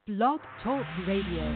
Blog Talk Radio.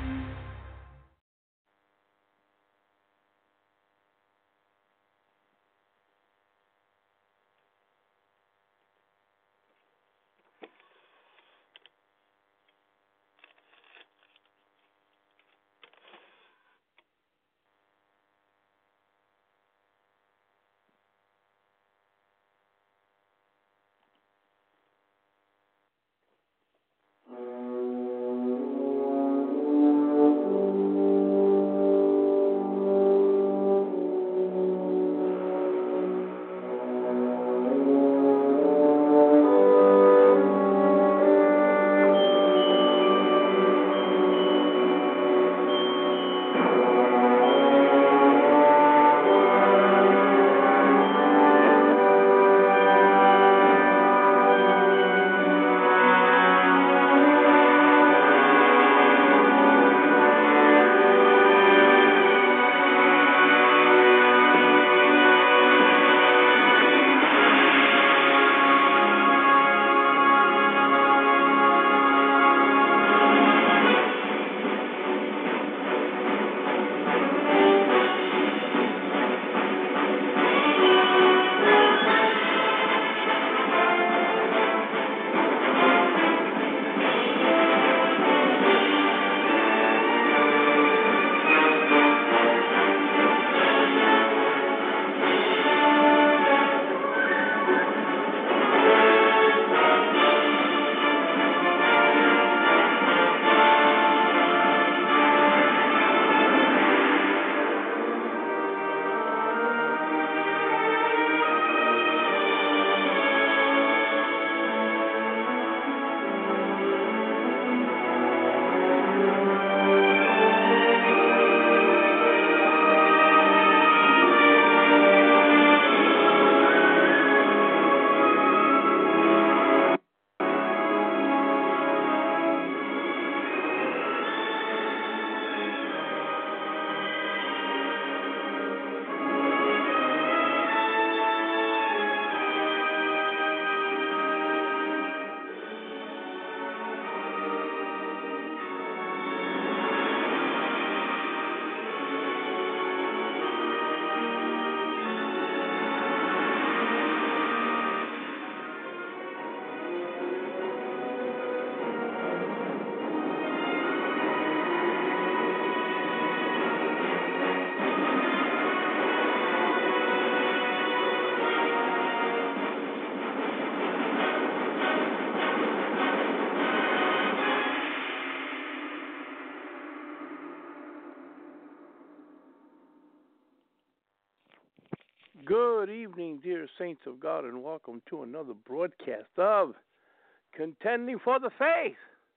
Good evening, dear saints of God, and welcome to another broadcast of Contending for the Faith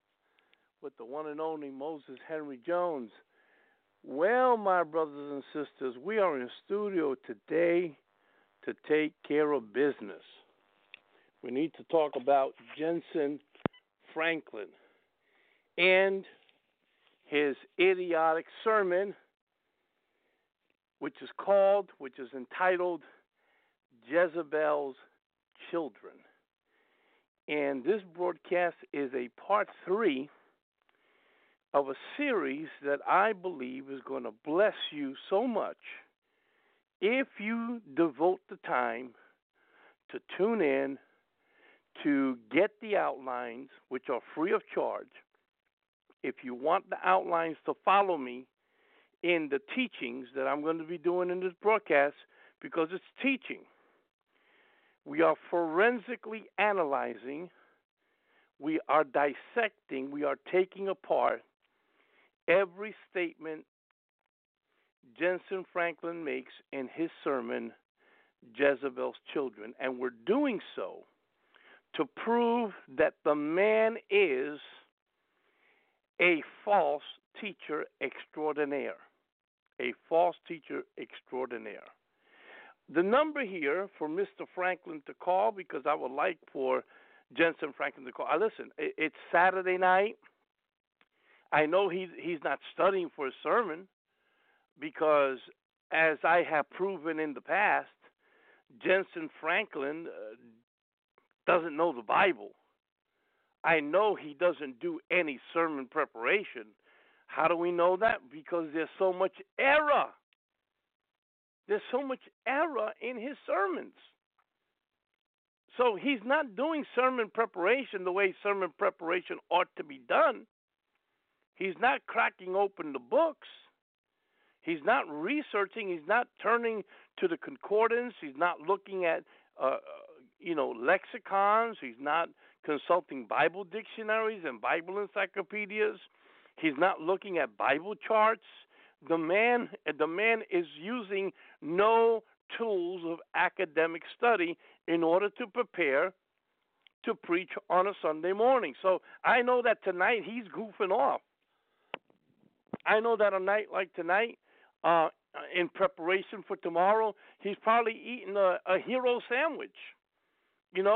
with the one and only Moses Henry Jones. Well, my brothers and sisters, we are in studio today to take care of business. We need to talk about Jentezen Franklin and his idiotic sermon, which is entitled Jezebel's Children. And this broadcast is a part 3 of a series that I believe is going to bless you so much if you devote the time to tune in, to get the outlines, which are free of charge. If you want the outlines to follow me in the teachings that I'm going to be doing in this broadcast, because it's teaching. We are forensically analyzing, we are dissecting, we are taking apart every statement Jentezen Franklin makes in his sermon, Jezebel's Children. And we're doing so to prove that the man is a false teacher extraordinaire. A false teacher extraordinaire. The number here for Mr. Franklin to call, because I would like for Jentezen Franklin to call. Listen, it's Saturday night. I know he's not studying for a sermon because, as I have proven in the past, Jentezen Franklin doesn't know the Bible. I know he doesn't do any sermon preparation. How do we know that? Because there's so much error. There's so much error in his sermons. So he's not doing sermon preparation the way sermon preparation ought to be done. He's not cracking open the books. He's not researching. He's not turning to the concordance. He's not looking at, lexicons. He's not consulting Bible dictionaries and Bible encyclopedias. He's not looking at Bible charts. The man is using no tools of academic study in order to prepare to preach on a Sunday morning. So I know that tonight he's goofing off. I know that a night like tonight, in preparation for tomorrow, he's probably eating a hero sandwich, with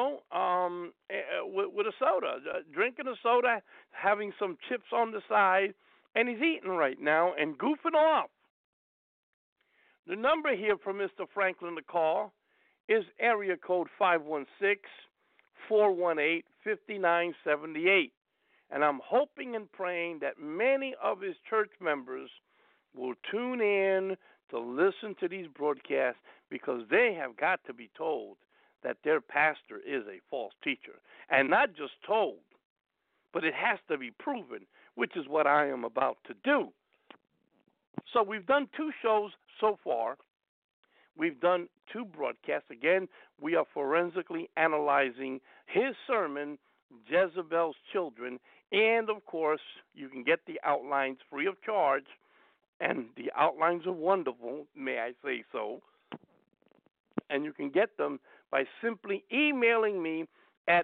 a soda, drinking a soda, having some chips on the side, and he's eating right now and goofing off. The number here for Mr. Franklin to call is area code 516-418-5978. And I'm hoping and praying that many of his church members will tune in to listen to these broadcasts, because they have got to be told that their pastor is a false teacher. And not just told, but it has to be proven, which is what I am about to do. So we've done 2 shows so far. We've done 2 broadcasts. Again, we are forensically analyzing his sermon, Jezebel's Children. And, of course, you can get the outlines free of charge. And the outlines are wonderful, may I say so. And you can get them by simply emailing me at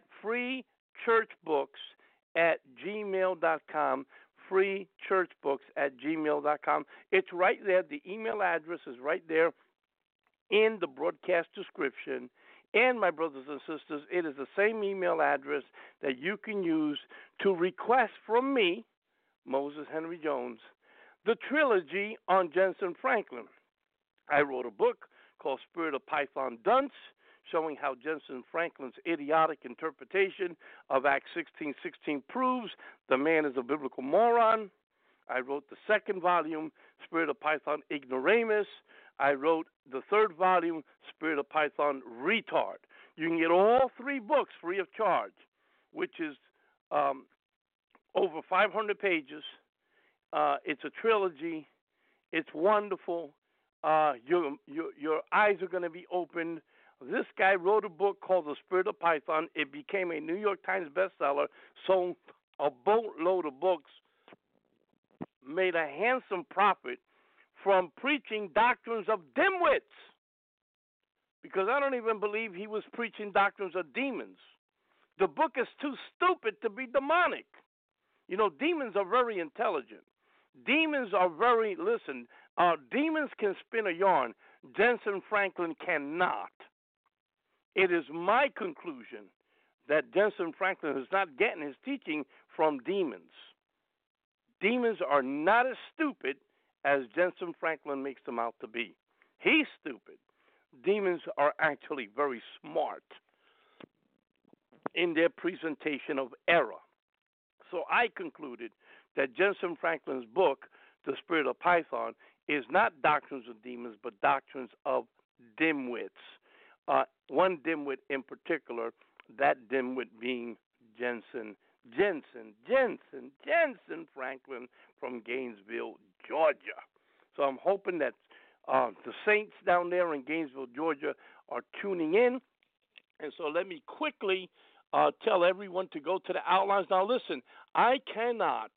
freechurchbooks@gmail.com, freechurchbooks@gmail.com. It's right there. The email address is right there in the broadcast description. And, my brothers and sisters, it is the same email address that you can use to request from me, Moses Henry Jones, the trilogy on Jensen Franklin. I wrote a book called Spirit of Python Dunce, showing how Jensen Franklin's idiotic interpretation of Acts 16:16 proves the man is a biblical moron. I wrote the 2nd volume, Spirit of Python Ignoramus. I wrote the 3rd volume, Spirit of Python Retard. You can get all 3 books free of charge, which is over 500 pages. It's a trilogy. It's wonderful. Your eyes are going to be opened. This guy wrote a book called The Spirit of Python. It became a New York Times bestseller, sold a boatload of books, made a handsome profit from preaching doctrines of dimwits, because I don't even believe he was preaching doctrines of demons. The book is too stupid to be demonic. Demons are very intelligent. Demons are demons can spin a yarn. Jensen Franklin cannot. It is my conclusion that Jensen Franklin is not getting his teaching from demons. Demons are not as stupid as Jensen Franklin makes them out to be. He's stupid. Demons are actually very smart in their presentation of error. So I concluded that Jensen Franklin's book, The Spirit of Python, is not doctrines of demons, but doctrines of dimwits. One dimwit in particular, that dimwit being Jensen Franklin from Gainesville, Georgia. So I'm hoping that the saints down there in Gainesville, Georgia are tuning in. And so let me quickly tell everyone to go to the outlines. Now listen, I cannot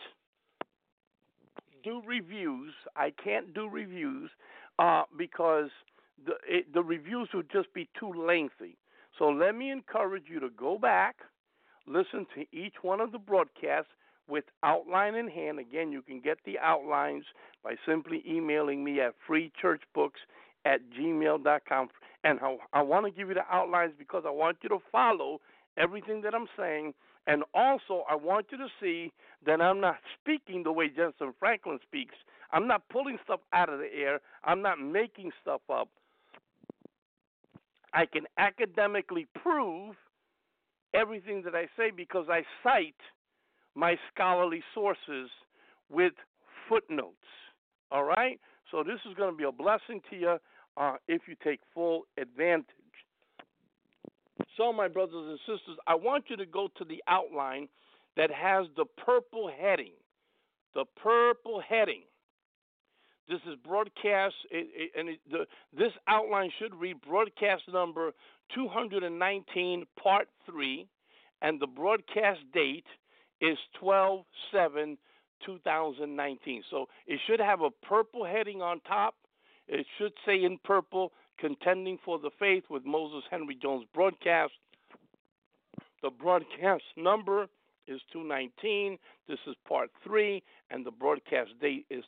do reviews. I can't do reviews because the reviews would just be too lengthy. So let me encourage you to go back, listen to each one of the broadcasts with outline in hand. Again, you can get the outlines by simply emailing me at freechurchbooks@gmail.com. And I want to give you the outlines because I want you to follow everything that I'm saying. And also, I want you to see that I'm not speaking the way Jensen Franklin speaks. I'm not pulling stuff out of the air. I'm not making stuff up. I can academically prove everything that I say because I cite my scholarly sources with footnotes. All right? So this is going to be a blessing to you if you take full advantage. So, my brothers and sisters, I want you to go to the outline that has the purple heading. The purple heading. This is broadcast, this outline should read broadcast number 219, part 3, and the broadcast date is 12/7/2019. So it should have a purple heading on top. It should say in purple, Contending for the Faith with Moses Henry Jones broadcast. The broadcast number is 219. This is part 3, and the broadcast date is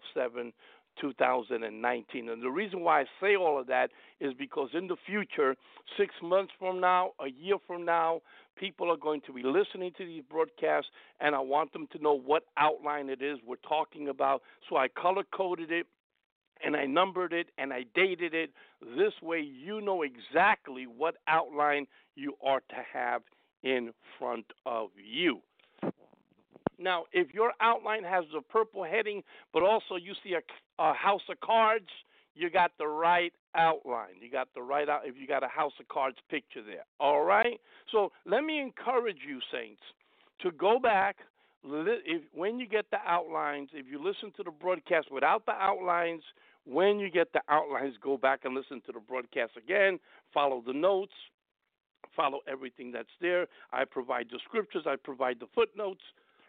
12/7/2019. And the reason why I say all of that is because in the future, 6 months from now, a year from now, people are going to be listening to these broadcasts, and I want them to know what outline it is we're talking about. So I color-coded it, and I numbered it, and I dated it. This way you know exactly what outline you are to have in front of you. Now, if your outline has the purple heading, but also you see a house of cards, you got the right outline. You got the right out if you got a house of cards picture there. All right? So let me encourage you, saints, to go back. When you get the outlines, if you listen to the broadcast without the outlines, when you get the outlines, go back and listen to the broadcast again. Follow the notes. Follow everything that's there. I provide the scriptures. I provide the footnotes.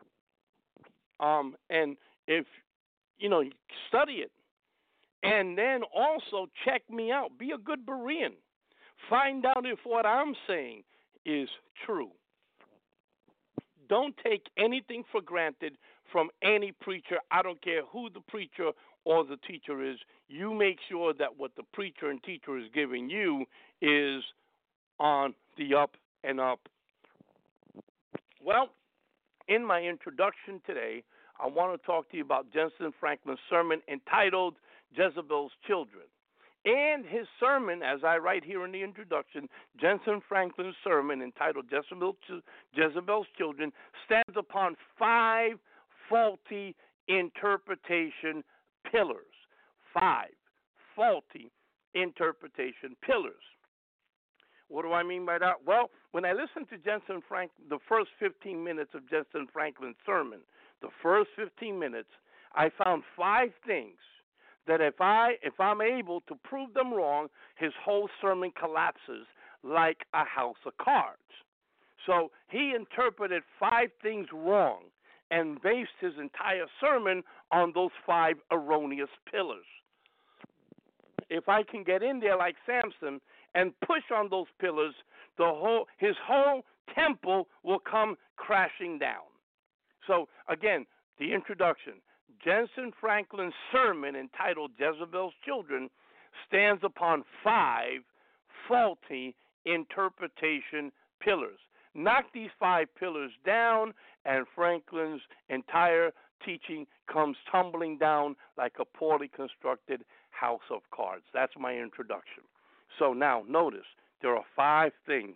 And if, study it. And then also check me out. Be a good Berean. Find out if what I'm saying is true. Don't take anything for granted from any preacher. I don't care who the preacher or the teacher is. You make sure that what the preacher and teacher is giving you is on the up and up. Well, in my introduction today, I want to talk to you about Jentezen Franklin's sermon entitled Jezebel's Children. And his sermon, as I write here in the introduction, Jentezen Franklin's sermon entitled Jezebel's Children stands upon 5 faulty interpretation pillars. 5 faulty interpretation pillars. What do I mean by that? Well, when I listened to Jentezen Franklin, the first 15 minutes of Jentezen Franklin's sermon, the first 15 minutes, I found 5 things that if I'm able to prove them wrong, his whole sermon collapses like a house of cards. So he interpreted 5 things wrong and based his entire sermon on those 5 erroneous pillars. If I can get in there like Samson and push on those pillars, his whole temple will come crashing down. So, again, the introduction. Jentezen Franklin's sermon entitled Jezebel's Children stands upon 5 faulty interpretation pillars. Knock these 5 pillars down, and Franklin's entire teaching comes tumbling down like a poorly constructed house of cards. That's my introduction. So now, notice, there are 5 things.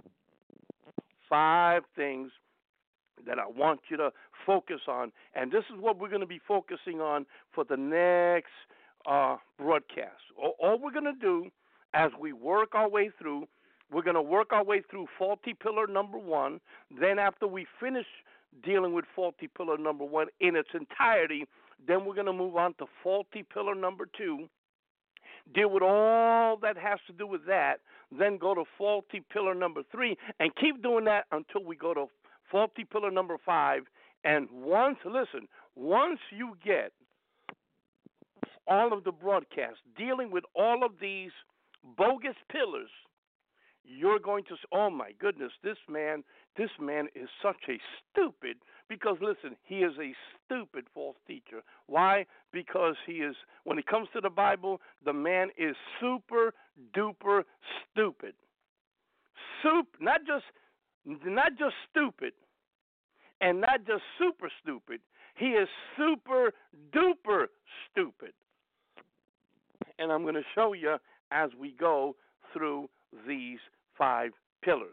5 things that I want you to focus on. And this is what we're going to be focusing on for the next broadcast. All we're going to do as we work our way through, we're going to work our way through faulty pillar number 1. Then after we finish dealing with faulty pillar number 1 in its entirety, then we're going to move on to faulty pillar number 2. Deal with all that has to do with that, then go to faulty pillar number 3, and keep doing that until we go to faulty pillar number 5. And once you get all of the broadcasts dealing with all of these bogus pillars, you're going to say, oh my goodness, this man is such a stupid, because listen, he is a stupid false teacher. Why? Because when it comes to the Bible, the man is super duper stupid. Not just stupid, and not just super stupid. He is super duper stupid. And I'm going to show you as we go through these 5 pillars.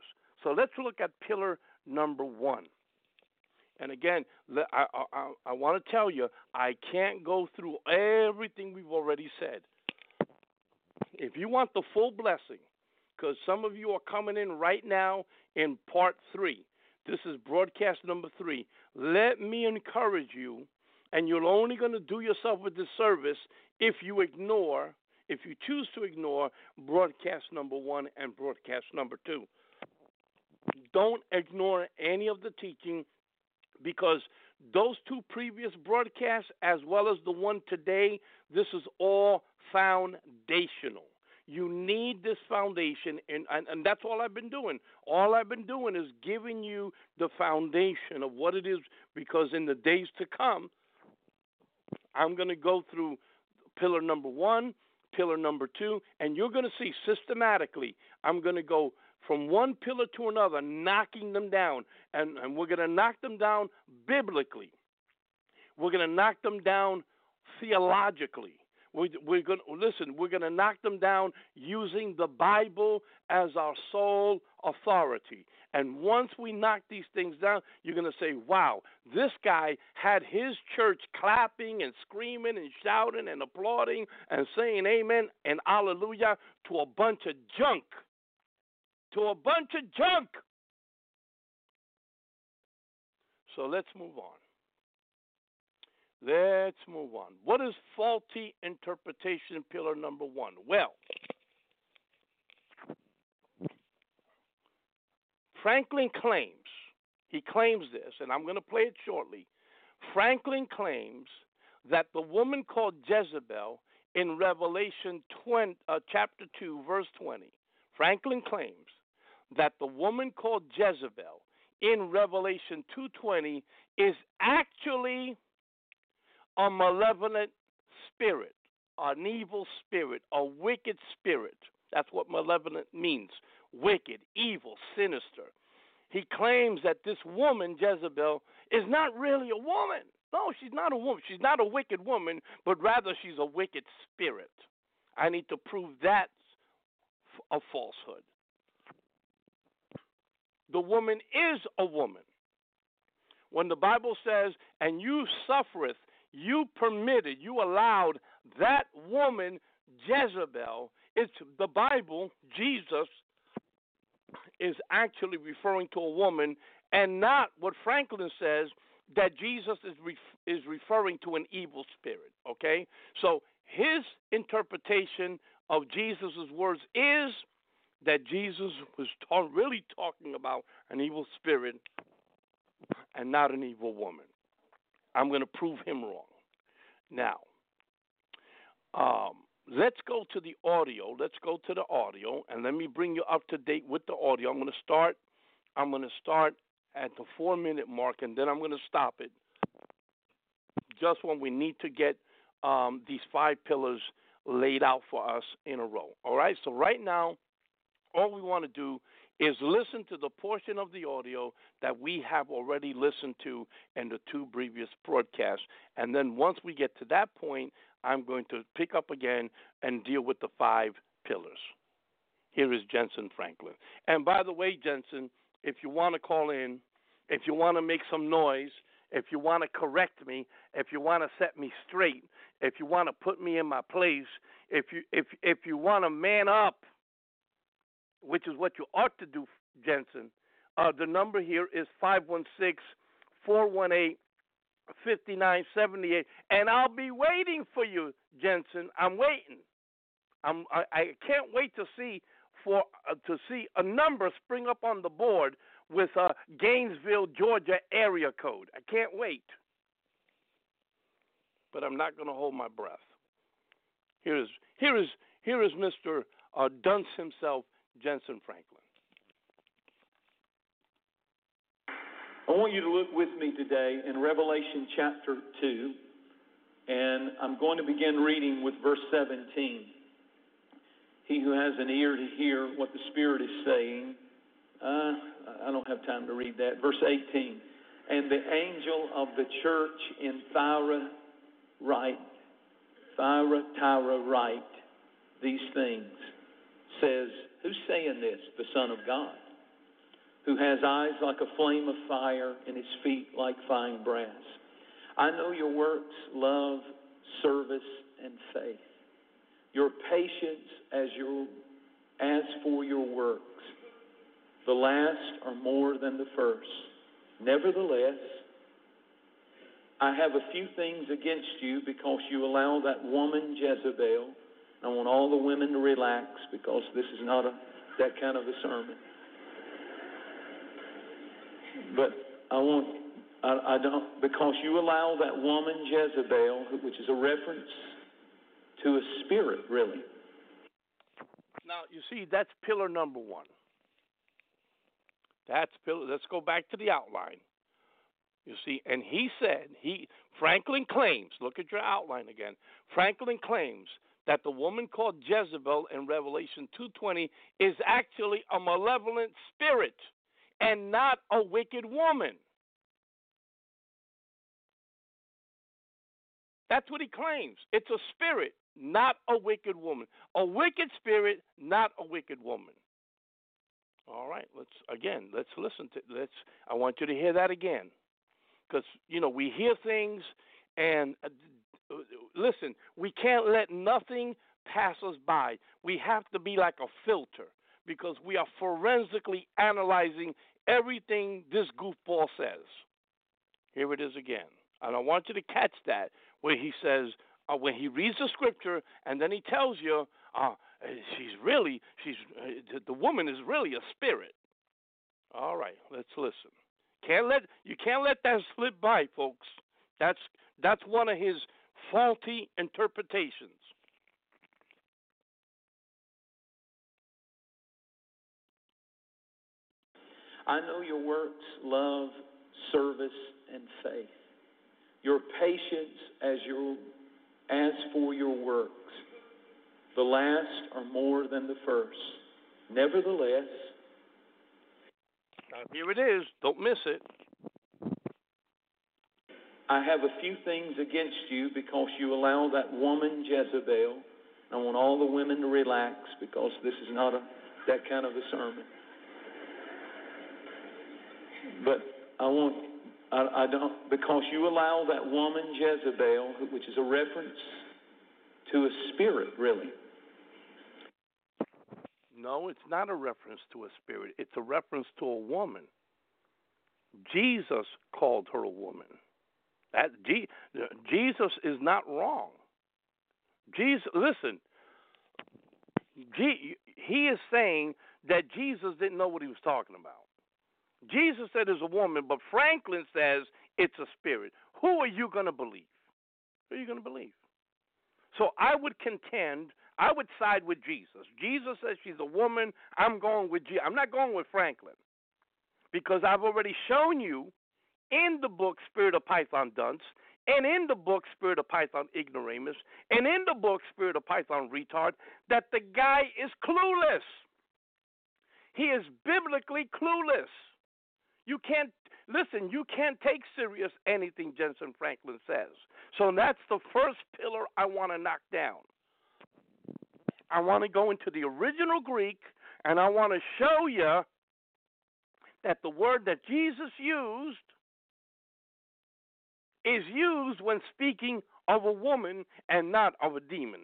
So let's look at pillar number 1. And again, I want to tell you, I can't go through everything we've already said. If you want the full blessing, because some of you are coming in right now in part 3. This is broadcast number 3. Let me encourage you, and you're only going to do yourself a disservice if you choose to ignore broadcast number 1 and broadcast number 2. Don't ignore any of the teaching, because those 2 previous broadcasts, as well as the one today, this is all foundational. You need this foundation, and that's all I've been doing. All I've been doing is giving you the foundation of what it is, because in the days to come, I'm going to go through pillar number 1, pillar number 2, and you're going to see systematically I'm going to go from one pillar to another, knocking them down, and we're going to knock them down biblically. We're going to knock them down theologically. We're going to knock them down using the Bible as our sole authority. And once we knock these things down, you're going to say, wow, this guy had his church clapping and screaming and shouting and applauding and saying amen and hallelujah to a bunch of junk. To a bunch of junk. So let's move on. Let's move on. What is faulty interpretation, pillar number 1? Well, Franklin claims this, and I'm going to play it shortly. Franklin claims that the woman called Jezebel in Revelation chapter 2, verse 20, Franklin claims that the woman called Jezebel in Revelation 2:20 is actually a malevolent spirit, an evil spirit, a wicked spirit. That's what malevolent means. Wicked, evil, sinister. He claims that this woman, Jezebel, is not really a woman. No, she's not a woman. She's not a wicked woman, but rather she's a wicked spirit. I need to prove that's a falsehood. The woman is a woman. When the Bible says, and you suffereth, you permitted, you allowed that woman, Jezebel, it's the Bible, Jesus, is actually referring to a woman, and not what Franklin says, that Jesus is referring to an evil spirit, okay? So his interpretation of Jesus' words is that Jesus was really talking about an evil spirit and not an evil woman. I'm going to prove him wrong. Now, let's go to the audio. Let's go to the audio, and let me bring you up to date with the audio. I'm going to start at the 4-minute mark, and then I'm going to stop it just when we need to get these 5 pillars laid out for us in a row. All right? So right now, all we want to do is listen to the portion of the audio that we have already listened to in the 2 previous broadcasts. And then once we get to that point, I'm going to pick up again and deal with the 5 pillars. Here is Jensen Franklin. And by the way, Jensen, if you want to call in, if you want to make some noise, if you want to correct me, if you want to set me straight, if you want to put me in my place, if you want to man up, which is what you ought to do, Jensen, the number here is 516-418-5978, and I'll be waiting for you, Jensen. I'm waiting. I can't wait to see a number spring up on the board with a Gainesville, Georgia area code. I can't wait. But I'm not going to hold my breath. Here is Mr. Dunce himself, Jensen Franklin. I want you to look with me today in Revelation chapter 2, and I'm going to begin reading with verse 17. He who has an ear to hear what the Spirit is saying. I don't have time to read that. Verse 18. And the angel of the church in Thyatira write these things. Says, who's saying this? The Son of God. who has eyes like a flame of fire and his feet like fine brass. I know your works, love, service, and faith. Your patience as for your works. The last are more than the first. Nevertheless, I have a few things against you because you allow that woman Jezebel. I want all the women to relax because this is not that kind of a sermon. But I don't, because you allow that woman Jezebel, which is a reference to a spirit, really. Now, you see, that's pillar number one. That's pillar. Let's go back to the outline. You see, and he said, Franklin claims, look at your outline again. Franklin claims that the woman called Jezebel in Revelation 2:20 is actually a malevolent spirit and not a wicked woman. That's what he claims. It's a spirit, not a wicked woman. A wicked spirit, not a wicked woman. All right, let's listen to. I want you to hear that again. Because, we hear things, and listen, we can't let nothing pass us by. We have to be like a filter because we are forensically analyzing everything this goofball says. Here it is again. And I want you to catch that where he says, when he reads the scripture and then he tells you, the woman is really a spirit. All right, let's listen. You can't let that slip by, folks. That's one of his faulty interpretations. I know your works, love, service, and faith. Your patience as for your works. The last are more than the first. Nevertheless, now here it is. Don't miss it. I have a few things against you because you allow that woman Jezebel. I want all the women to relax because this is not that kind of a sermon. But I don't, because you allow that woman Jezebel, which is a reference to a spirit, really. No, it's not a reference to a spirit. It's a reference to a woman. Jesus called her a woman. Jesus is not wrong. Listen, he is saying that Jesus didn't know what he was talking about. Jesus said it's a woman, but Franklin says it's a spirit. Who are you going to believe? Who are you going to believe? So I would side with Jesus. Jesus says she's a woman. I'm going with Jesus. I'm not going with Franklin because I've already shown you in the book Spirit of Python Dunce and in the book Spirit of Python Ignoramus and in the book Spirit of Python Retard that the guy is clueless. He is biblically clueless. You can't take serious anything Jensen Franklin says. So that's the first pillar I want to knock down. I want to go into the original Greek, and I want to show you that the word that Jesus used is used when speaking of a woman and not of a demon.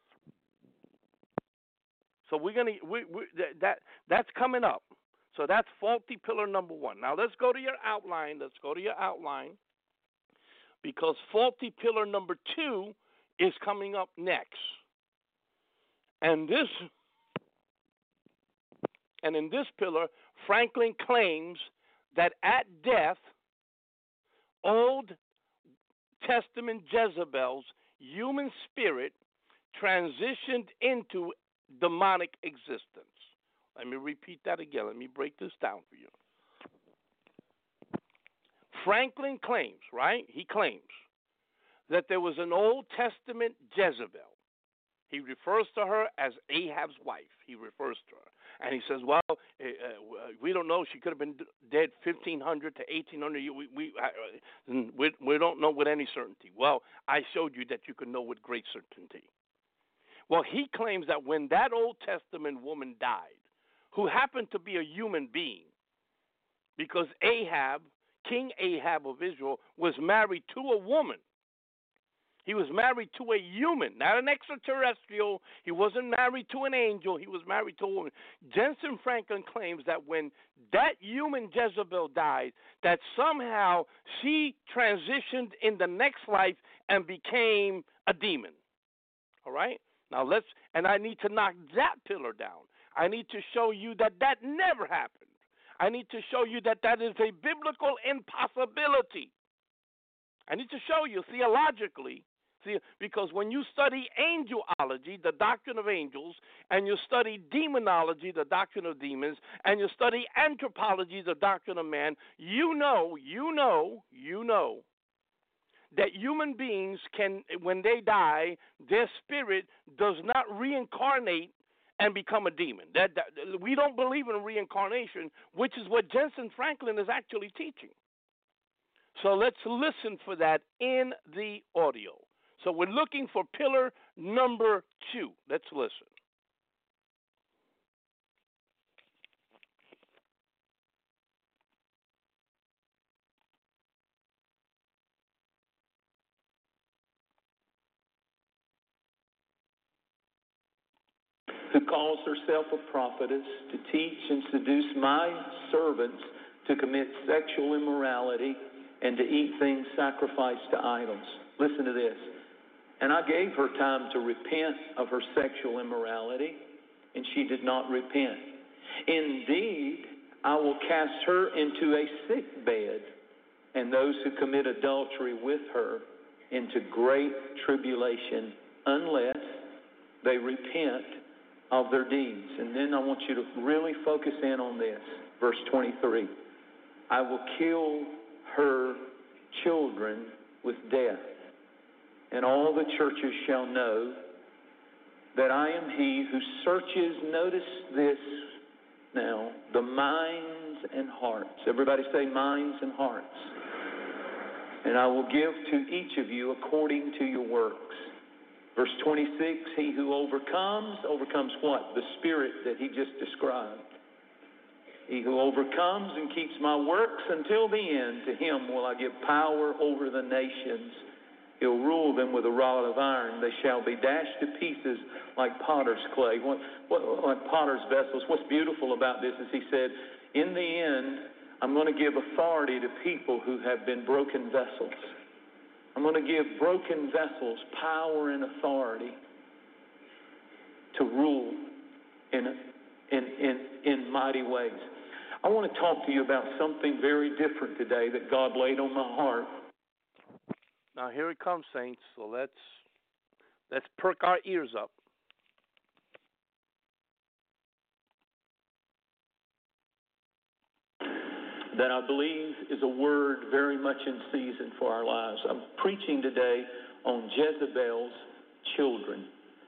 So that's coming up. So that's faulty pillar number one. Now let's go to your outline. Because faulty pillar number two is coming up next. And in this pillar, Franklin claims that at death, Old Testament Jezebel's human spirit transitioned into demonic existence. Let me repeat that again. Let me break this down for you. Franklin claims, right? He claims that there was an Old Testament Jezebel. He refers to her as Ahab's wife. He refers to her. And he says, well, we don't know. She could have been dead 1,500 to 1,800. We don't know with any certainty. Well, I showed you that you could know with great certainty. Well, he claims that when that Old Testament woman died, who happened to be a human being, because Ahab, King Ahab of Israel, was married to a woman. He was married to a human, not an extraterrestrial. He wasn't married to an angel. He was married to a woman. Jensen Franklin claims that when that human Jezebel died, that somehow she transitioned in the next life and became a demon. All right? Now and I need to knock that pillar down. I need to show you that that never happened. I need to show you that that is a biblical impossibility. I need to show you theologically. See, because when you study angelology, the doctrine of angels, and you study demonology, the doctrine of demons, and you study anthropology, the doctrine of man, you know that human beings can, when they die, their spirit does not reincarnate and become a demon. That we don't believe in reincarnation, which is what Jensen Franklin is actually teaching. So let's listen for that in the audio. So we're looking for pillar number 2. Let's listen. Who calls herself a prophetess, to teach and seduce my servants to commit sexual immorality and to eat things sacrificed to idols. Listen to this. And I gave her time to repent of her sexual immorality, and she did not repent. Indeed, I will cast her into a sick bed, and those who commit adultery with her into great tribulation, unless they repent of their deeds. And then I want you to really focus in on this. Verse 23. I will kill her children with death, and all the churches shall know that I am he who searches, notice this now, the minds and hearts. Everybody say minds and hearts. And I will give to each of you according to your works. Verse 26, he who overcomes what? The spirit that he just described. He who overcomes and keeps my works until the end, to him will I give power over the nations. He'll rule them with a rod of iron. They shall be dashed to pieces like potter's clay, like potter's vessels. What's beautiful about this is he said, in the end, I'm going to give authority to people who have been broken vessels. I'm going to give broken vessels power and authority to rule in mighty ways. I want to talk to you about something very different today that God laid on my heart. Now here it comes, saints. So let's perk our ears up. That I believe is a word very much in season for our lives. I'm preaching today on Jezebel's children.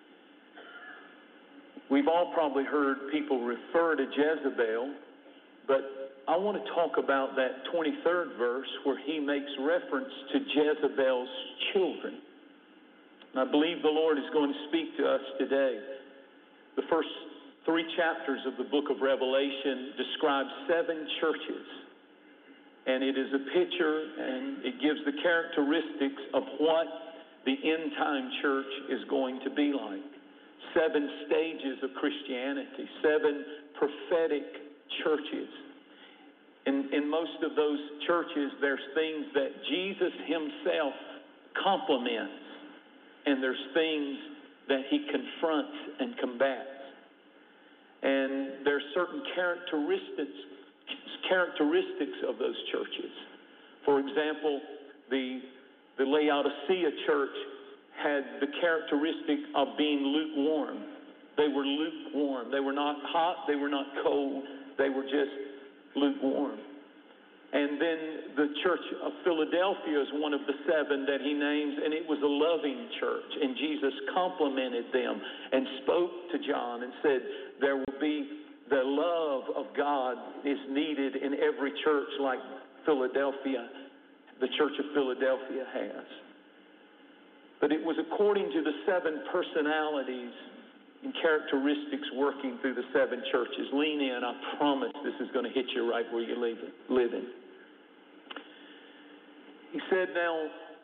We've all probably heard people refer to Jezebel, but I want to talk about that 23rd verse where he makes reference to Jezebel's children. And I believe the Lord is going to speak to us today. The first 3 chapters of the book of Revelation describe 7 churches. And it is a picture, and it gives the characteristics of what the end-time church is going to be like. 7 stages of Christianity, 7 prophetic churches. In most of those churches, there's things that Jesus himself compliments, and there's things that he confronts and combats. And there's certain characteristics of those churches. For example, the Laodicea church had the characteristic of being lukewarm. They were lukewarm. They were not hot. They were not cold. They were just lukewarm. And then the church of Philadelphia is one of the 7 that he names, and it was a loving church. And Jesus complimented them and spoke to John and said, there will be the love of God is needed in every church like Philadelphia, the church of Philadelphia has. But it was according to the 7 personalities and characteristics working through the 7 churches. Lean in. I promise this is going to hit you right where you're living. He said, now,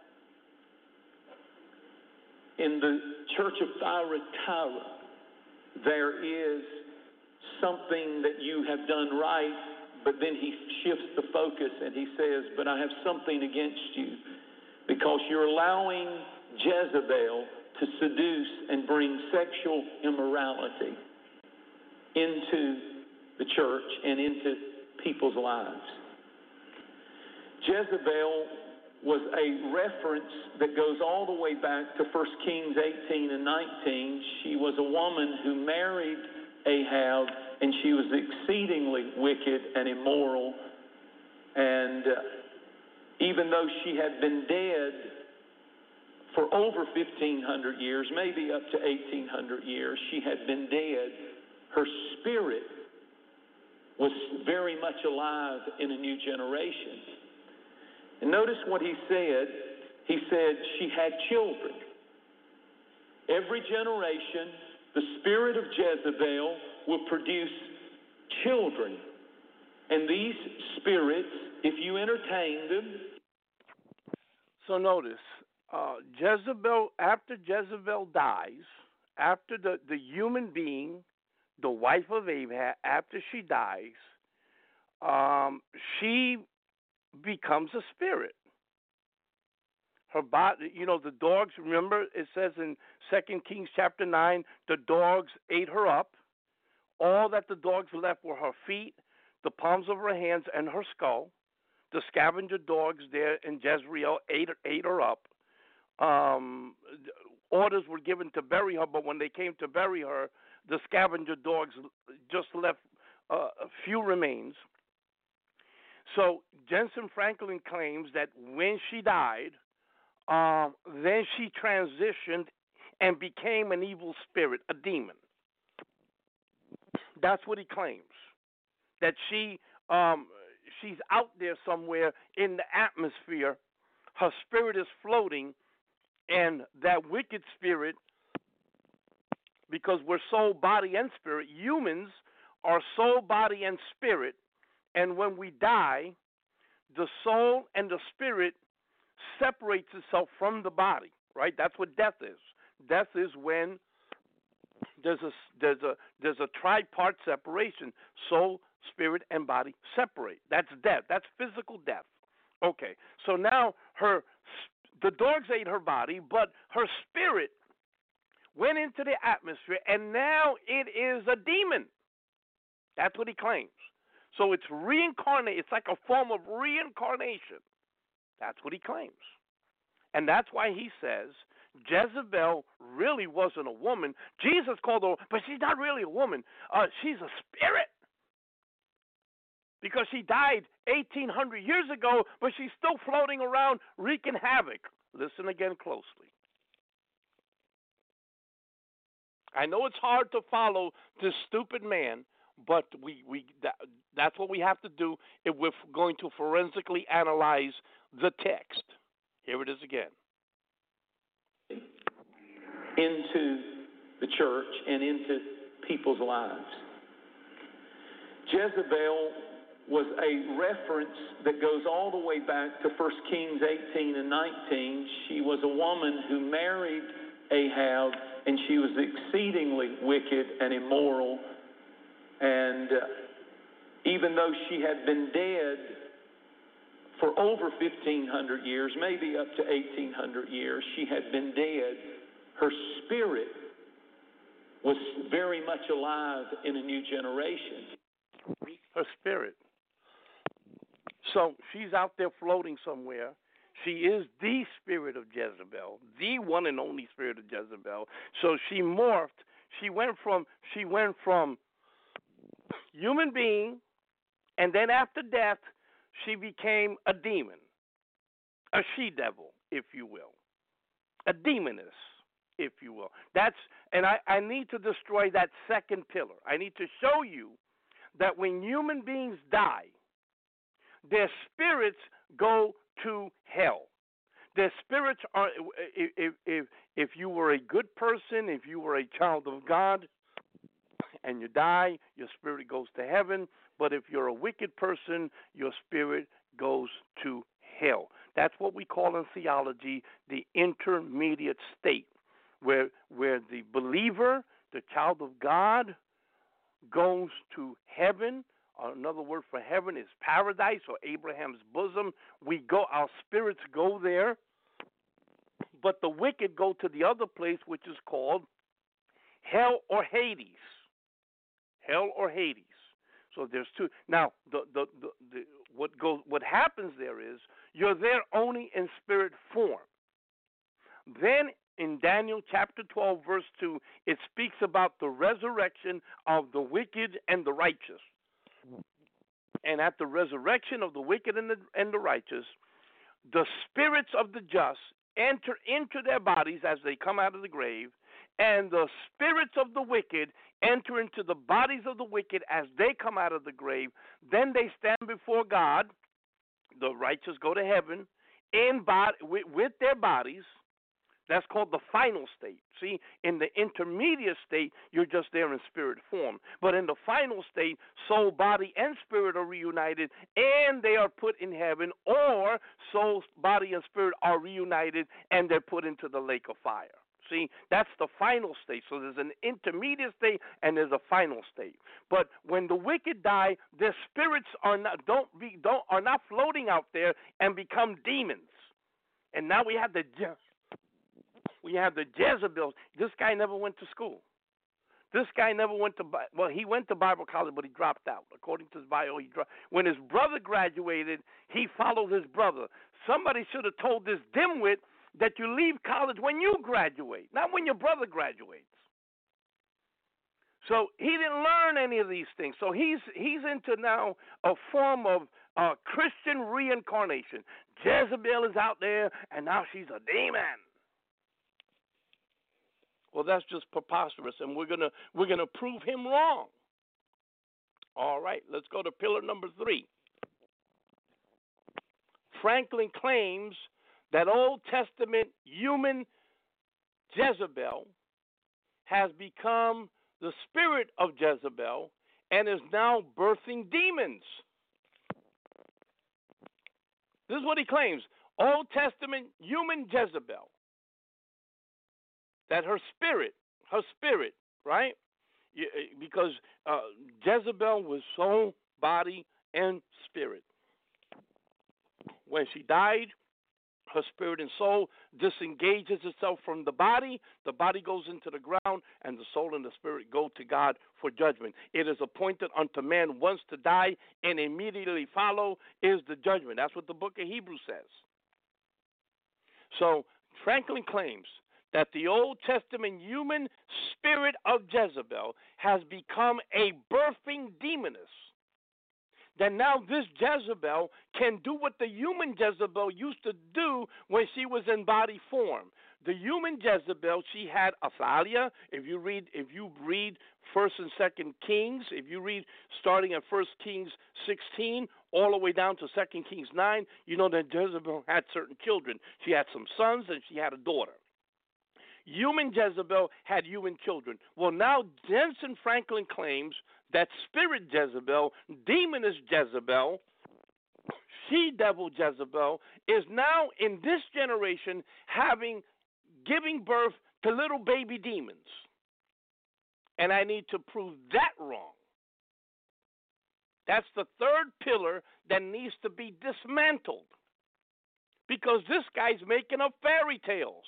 in the church of Thyatira, there is something that you have done right, but then he shifts the focus and he says, but I have something against you because you're allowing Jezebel to seduce and bring sexual immorality into the church and into people's lives. Jezebel was a reference that goes all the way back to 1 Kings 18 and 19. She was a woman who married Ahab, and she was exceedingly wicked and immoral. And even though she had been dead for over 1,500 years, maybe up to 1,800 years, she had been dead. Her spirit was very much alive in a new generation. And notice what he said. He said she had children. Every generation, the spirit of Jezebel will produce children. And these spirits, if you entertain them. So notice, Jezebel, after Jezebel dies, after the human being, the wife of Ahab, after she dies, she becomes a spirit. Her body, the dogs, remember it says in 2 Kings chapter 9, the dogs ate her up. All that the dogs left were her feet, the palms of her hands, and her skull. The scavenger dogs there in Jezreel ate her up. Orders were given to bury her, but when they came to bury her, the scavenger dogs just left a few remains. So Jensen Franklin claims that when she died, then she transitioned and became an evil spirit, a demon. That's what he claims. That she's out there somewhere in the atmosphere. Her spirit is floating, and that wicked spirit, because we're soul, body, and spirit. Humans are soul, body, and spirit. And when we die, the soul and the spirit separates itself from the body, right? That's what death is. Death is when there's a tripart separation. Soul, spirit, and body separate. That's death. That's physical death. Okay. So now the dogs ate her body, but her spirit went into the atmosphere, and now it is a demon. That's what he claims. So it's reincarnate. It's like a form of reincarnation. That's what he claims. And that's why he says Jezebel really wasn't a woman. Jesus called her, but she's not really a woman. She's a spirit. Because she died 1,800 years ago, but she's still floating around wreaking havoc. Listen again closely. I know it's hard to follow this stupid man, but that's what we have to do if we're going to forensically analyze the text. Here it is again. Into the church and into people's lives. Jezebel was a reference that goes all the way back to 1 Kings 18 and 19. She was a woman who married Ahab, and she was exceedingly wicked and immoral. And even though she had been dead for over 1,500 years, maybe up to 1,800 years, she had been dead. Her spirit was very much alive in a new generation. Her spirit. So she's out there floating somewhere. She is the spirit of Jezebel, the one and only spirit of Jezebel. So she morphed. She went from human being, and then after death, she became a demon, a she-devil, if you will, a demoness, if you will. And I need to destroy that second pillar. I need to show you that when human beings die, their spirits go to hell. Their spirits are, if you were a good person, if you were a child of God, and you die, your spirit goes to heaven. But if you're a wicked person, your spirit goes to hell. That's what we call in theology the intermediate state, where the believer, the child of God, goes to heaven. Another word for heaven is paradise or Abraham's bosom. Our spirits go there, but the wicked go to the other place, which is called hell or Hades. Hell or Hades. So there's two. Now, what happens there is you're there only in spirit form. Then in Daniel chapter 12, verse 2, it speaks about the resurrection of the wicked and the righteous. And at the resurrection of the wicked and the righteous, the spirits of the just enter into their bodies as they come out of the grave, and the spirits of the wicked enter into the bodies of the wicked as they come out of the grave. Then they stand before God. The righteous go to heaven with their bodies. That's called the final state. See, in the intermediate state, you're just there in spirit form. But in the final state, soul, body, and spirit are reunited, and they are put in heaven, or soul, body, and spirit are reunited, and they're put into the lake of fire. See, that's the final state. So there's an intermediate state and there's a final state. But when the wicked die, their spirits are not floating out there and become demons. And now we have the Jezebels. This guy never went to school. This guy never went to he went to Bible college, but he dropped out. According to his bio, he dropped. When his brother graduated, he followed his brother. Somebody should have told this dimwit that you leave college when you graduate, not when your brother graduates. So he didn't learn any of these things. So he's into now a form of Christian reincarnation. Jezebel is out there, and now she's a demon. Well, that's just preposterous, and we're gonna prove him wrong. All right, let's go to pillar number 3. Franklin claims that Old Testament human Jezebel has become the spirit of Jezebel and is now birthing demons. This is what he claims. Old Testament human Jezebel. That her spirit, right? Because Jezebel was soul, body, and spirit. When she died, her spirit and soul disengages itself from the body goes into the ground, and the soul and the spirit go to God for judgment. It is appointed unto man once to die, and immediately follow is the judgment. That's what the book of Hebrews says. So Franklin claims that the Old Testament human spirit of Jezebel has become a birthing demoness. That now this Jezebel can do what the human Jezebel used to do when she was in body form. The human Jezebel, she had Athaliah. If you read 1st and 2nd Kings, if you read starting at 1 Kings 16 all the way down to 2 Kings 9, you know that Jezebel had certain children. She had some sons and she had a daughter. Human Jezebel had human children. Well, now Jensen Franklin claims that spirit Jezebel, demoness Jezebel, she-devil Jezebel, is now in this generation giving birth to little baby demons. And I need to prove that wrong. That's the third pillar that needs to be dismantled. Because this guy's making up fairy tales.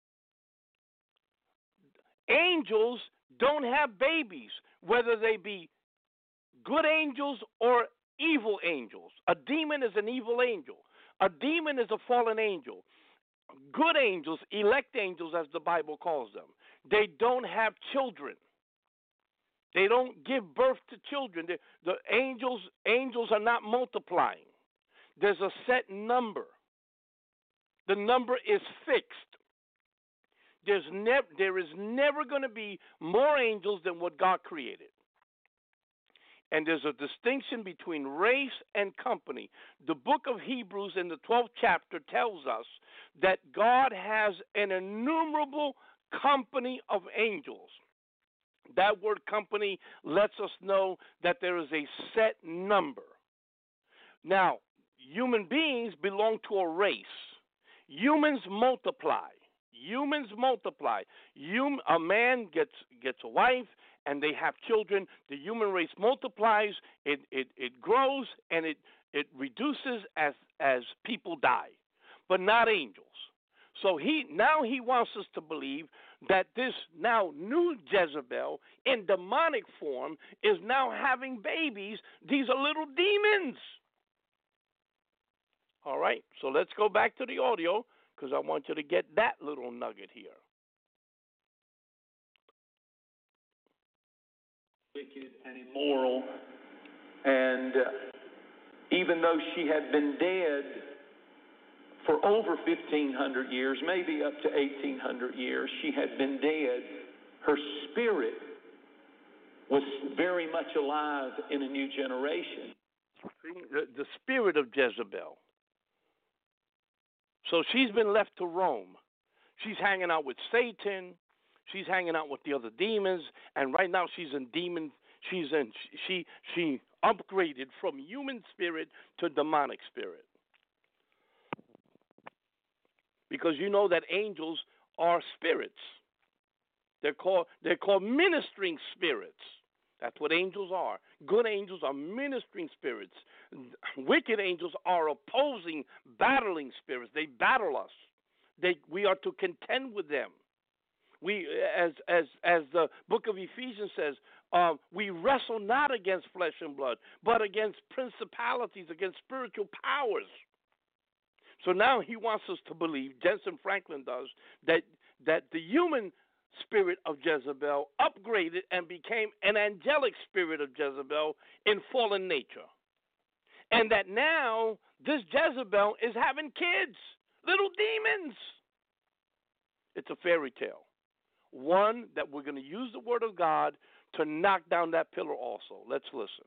Angels don't have babies, whether they be good angels or evil angels. A demon is an evil angel. A demon is a fallen angel. Good angels, elect angels as the Bible calls them, they don't have children. They don't give birth to children. The angels are not multiplying. There's a set number. The number is fixed. There is never going to be more angels than what God created. And there's a distinction between race and company. The book of Hebrews in the 12th chapter tells us that God has an innumerable company of angels. That word company lets us know that there is a set number. Now, human beings belong to a race. Humans multiply. Humans multiply. A man gets a wife, and they have children. The human race multiplies. It grows, and it reduces as people die, but not angels. So he wants us to believe that this now new Jezebel in demonic form is now having babies. These are little demons. All right, so let's go back to the audio because I want you to get that little nugget here. Wicked and immoral, and even though she had been dead for over 1,500 years, maybe up to 1,800 years, she had been dead. Her spirit was very much alive in a new generation. The spirit of Jezebel. So she's been left to roam. She's hanging out with Satan. She's hanging out with the other demons, and right now she's in demon. She upgraded from human spirit to demonic spirit. Because you know that angels are spirits. They're called ministering spirits. That's what angels are. Good angels are ministering spirits. Wicked angels are opposing, battling spirits. They battle us. We are to contend with them. We, as the book of Ephesians says, we wrestle not against flesh and blood, but against principalities, against spiritual powers. So now he wants us to believe, Jensen Franklin does, that the human spirit of Jezebel upgraded and became an angelic spirit of Jezebel in fallen nature. And that now this Jezebel is having kids, little demons. It's a fairy tale. One that we're going to use the word of God to knock down that pillar also. Let's listen.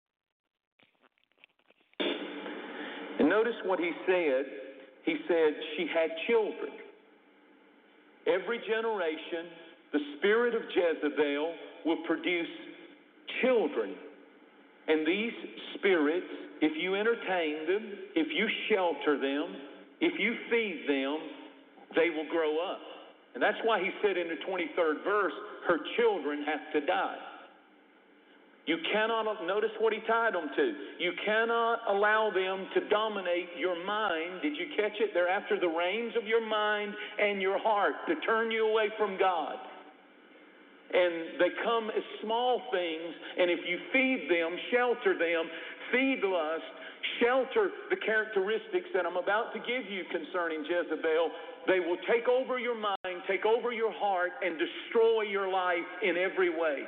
And notice what he said. He said she had children. Every generation, the spirit of Jezebel will produce children. And these spirits, if you entertain them, if you shelter them, if you feed them, they will grow up. And that's why he said in the 23rd verse, her children have to die. You cannot, notice what he tied them to. You cannot allow them to dominate your mind. Did you catch it? They're after the reins of your mind and your heart to turn you away from God. And they come as small things, and if you feed them, shelter them, feed lust, shelter the characteristics that I'm about to give you concerning Jezebel, they will take over your mind, take over your heart, and destroy your life in every way.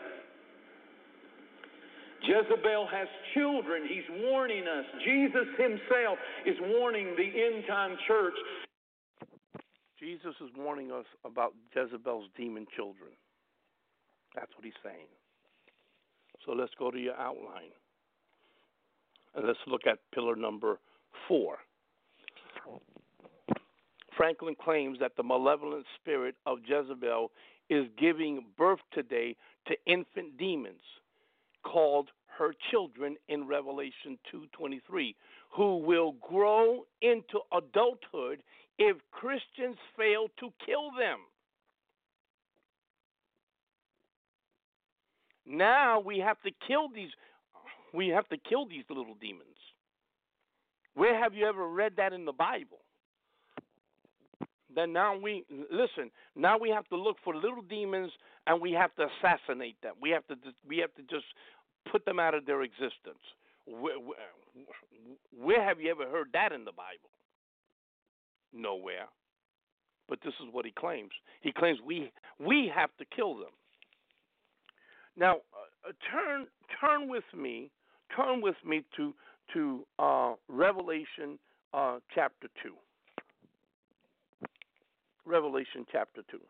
Jezebel has children. He's warning us. Jesus himself is warning the end-time church. Jesus is warning us about Jezebel's demon children. That's what he's saying. So let's go to your outline. And let's look at pillar number 4. Franklin claims that the malevolent spirit of Jezebel is giving birth today to infant demons called her children in Revelation 2:23, who will grow into adulthood if Christians fail to kill them. Now we have to kill these little demons. Where have you ever read that in the Bible? Then now we have to look for little demons and we have to assassinate them. We have to just put them out of their existence. Where have you ever heard that in the Bible? Nowhere. But this is what he claims. He claims we have to kill them. Now, turn with me to Revelation chapter 2. Revelation chapter 2.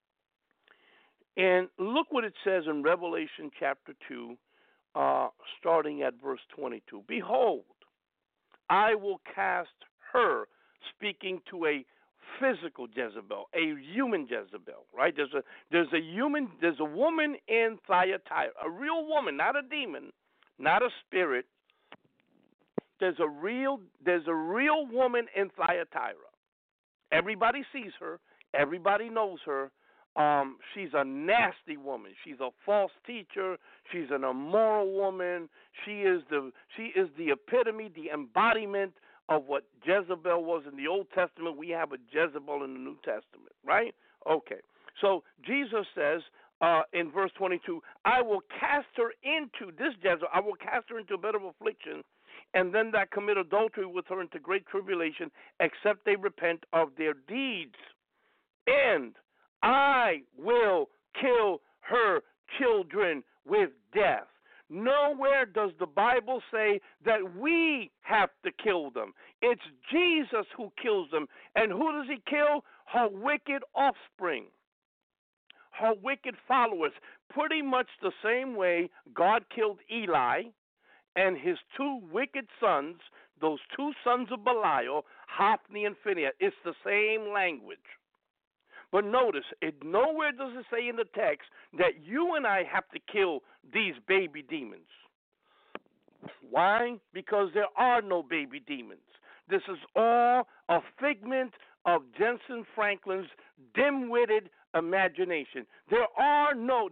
And look what it says in Revelation chapter 2, starting at verse 22. Behold, I will cast her, speaking to a physical Jezebel, a human Jezebel, right? There's a woman in Thyatira, a real woman, not a demon, not a spirit. There's a real woman in Thyatira. Everybody sees her. Everybody knows her. She's a nasty woman. She's a false teacher. She's an immoral woman. She is the epitome, the embodiment of what Jezebel was in the Old Testament. We have a Jezebel in the New Testament, right? Okay. So Jesus says in verse 22, I will cast her into this Jezebel. I will cast her into a bed of affliction, and then that commit adultery with her into great tribulation, except they repent of their deeds. And I will kill her children with death. Nowhere does the Bible say that we have to kill them. It's Jesus who kills them. And who does he kill? Her wicked offspring, her wicked followers. Pretty much the same way God killed Eli and his two wicked sons, those two sons of Belial, Hophni and Phinehas. It's the same language. But notice, nowhere does it say in the text that you and I have to kill these baby demons. Why? Because there are no baby demons. This is all a figment of Jensen Franklin's dim-witted imagination. There are no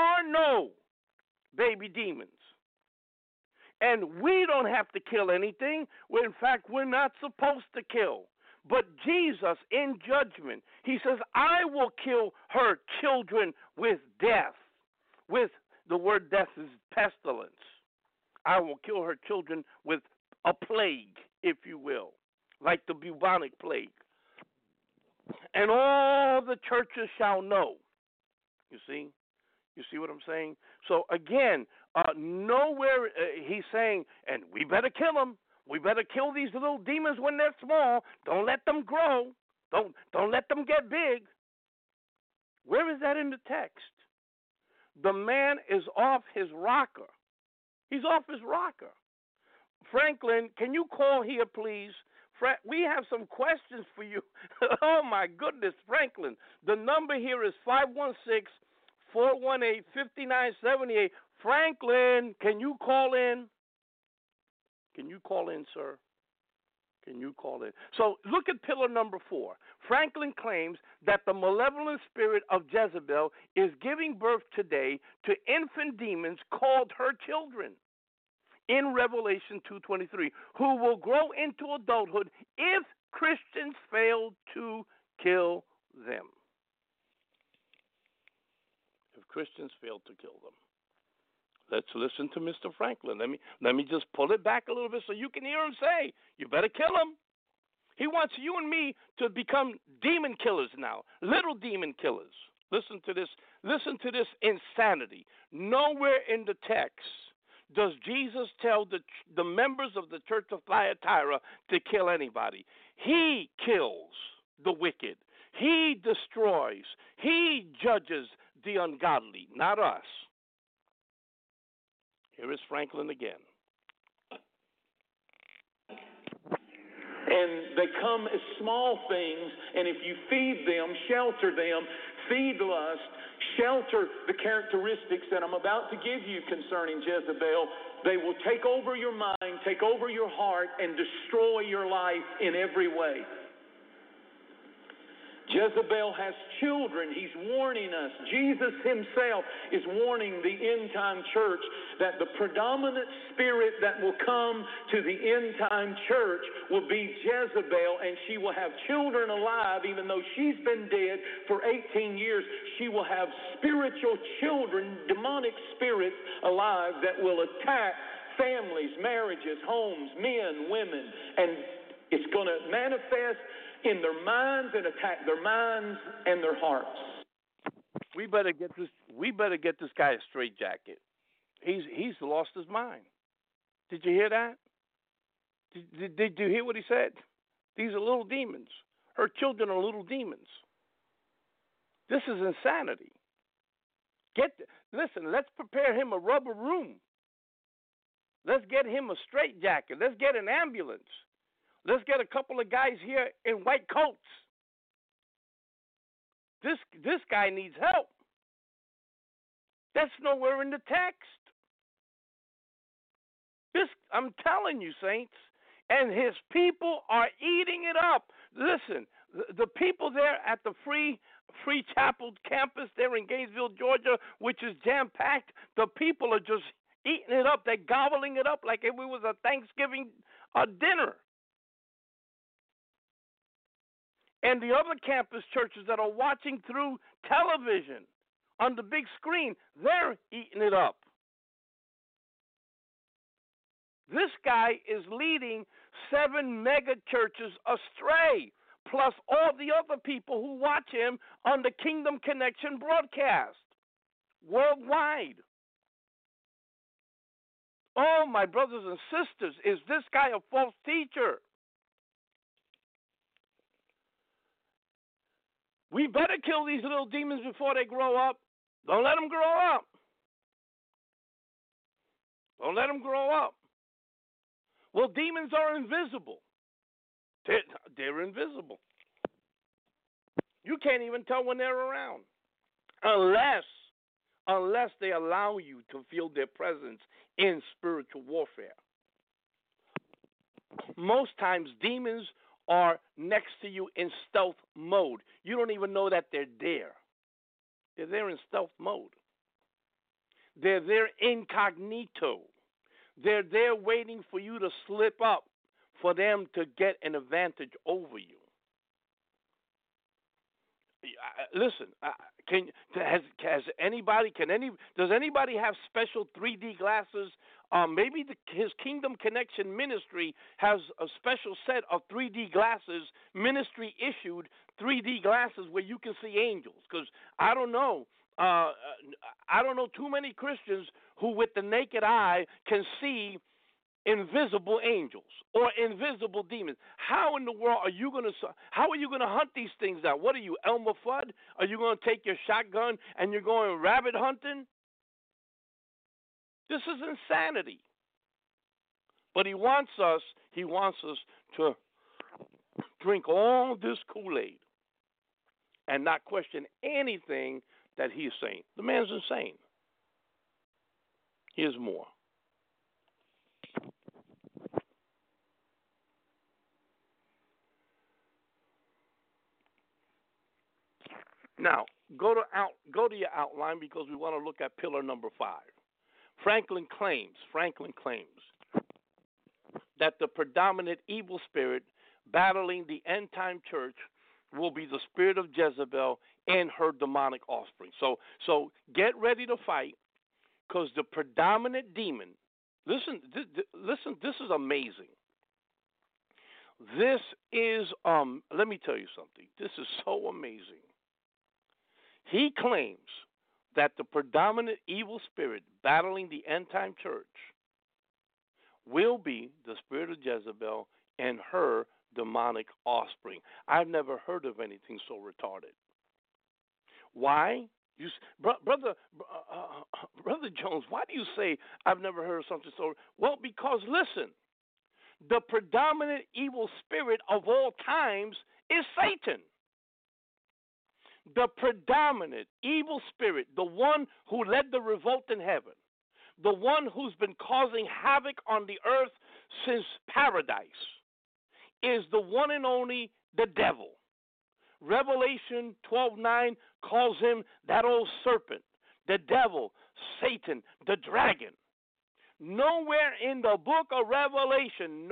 baby demons. And we don't have to kill anything. In fact, we're not supposed to kill. But Jesus, in judgment, he says, I will kill her children with death. With the word death is pestilence. I will kill her children with a plague, if you will, like the bubonic plague. And all the churches shall know. You see? You see what I'm saying? So again, nowhere he's saying, and we better kill them. We better kill these little demons when they're small. Don't let them grow. Don't let them get big. Where is that in the text? The man is off his rocker. He's off his rocker. Franklin, can you call here, please? We have some questions for you. Oh, my goodness, Franklin. The number here is 516-418-5978. Franklin, can you call in? Can you call in, sir? Can you call in? So look at pillar number 4. Franklin claims that the malevolent spirit of Jezebel is giving birth today to infant demons called her children in Revelation 2:23, who will grow into adulthood if Christians fail to kill them. If Christians fail to kill them. Let's listen to Mr. Franklin. Let me just pull it back a little bit so you can hear him say, you better kill him. He wants you and me to become demon killers now, little demon killers. Listen to this insanity. Nowhere in the text does Jesus tell the members of the church of Thyatira to kill anybody. He kills the wicked. He destroys. He judges the ungodly, not us. Here is Franklin again. And they come as small things, and if you feed them, shelter them, feed lust, shelter the characteristics that I'm about to give you concerning Jezebel, they will take over your mind, take over your heart, and destroy your life in every way. Jezebel has children. He's warning us. Jesus himself is warning the end-time church that the predominant spirit that will come to the end-time church will be Jezebel, and she will have children alive. Even though she's been dead for 18 years, she will have spiritual children, demonic spirits alive that will attack families, marriages, homes, men, women, and it's going to manifest in their minds and attack their minds and their hearts. We better get this guy a straitjacket. He's lost his mind. Did you hear that? Did you hear what he said? These are little demons. Her children are little demons. This is insanity. Listen, let's prepare him a rubber room. Let's get him a straitjacket. Let's get an ambulance. Let's get a couple of guys here in white coats This guy needs help. That's nowhere in the text. I'm telling you, saints, and his people are eating it up. Listen, the people there at the Free Chapel campus there in Gainesville, Georgia, which is jam-packed, the people are just eating it up. They're gobbling it up like if it was a Thanksgiving dinner. And the other campus churches that are watching through television on the big screen, they're eating it up. This guy is leading 7 mega churches astray, plus all the other people who watch him on the Kingdom Connection broadcast worldwide. Oh, my brothers and sisters, is this guy a false teacher? We better kill these little demons before they grow up. Don't let them grow up. Don't let them grow up. Well, demons are invisible. They're invisible. You can't even tell when they're around unless they allow you to feel their presence in spiritual warfare. Most times, demons are next to you in stealth mode. You don't even know that they're there. They're there in stealth mode. They're there incognito. They're there waiting for you to slip up for them to get an advantage over you. Listen, does anybody have special 3D glasses? Maybe his Kingdom Connection ministry has a special set of 3D glasses, ministry issued 3D glasses where you can see angels. Because I don't know. I don't know too many Christians who with the naked eye can see invisible angels or invisible demons. How in the world are you going to hunt these things out? What are you, Elmer Fudd? Are you going to take your shotgun and you're going rabbit hunting? This is insanity. But he wants us to drink all this Kool-Aid and not question anything that he's saying. The man's insane. Here's more. Now, go to your outline because we want to look at pillar number 5. Franklin claims that the predominant evil spirit battling the end-time church will be the spirit of Jezebel and her demonic offspring. So get ready to fight, because the predominant demon, listen, this is amazing. This is, let me tell you something. This is so amazing. He claims that the predominant evil spirit battling the end-time church will be the spirit of Jezebel and her demonic offspring. I've never heard of anything so retarded. Why? Brother Jones, why do you say I've never heard of something so? Well, because listen, the predominant evil spirit of all times is Satan. The predominant evil spirit, the one who led the revolt in heaven, the one who's been causing havoc on the earth since paradise, is the one and only the devil. Revelation 12:9 calls him that old serpent, the devil, Satan, the dragon. Nowhere in the book of Revelation,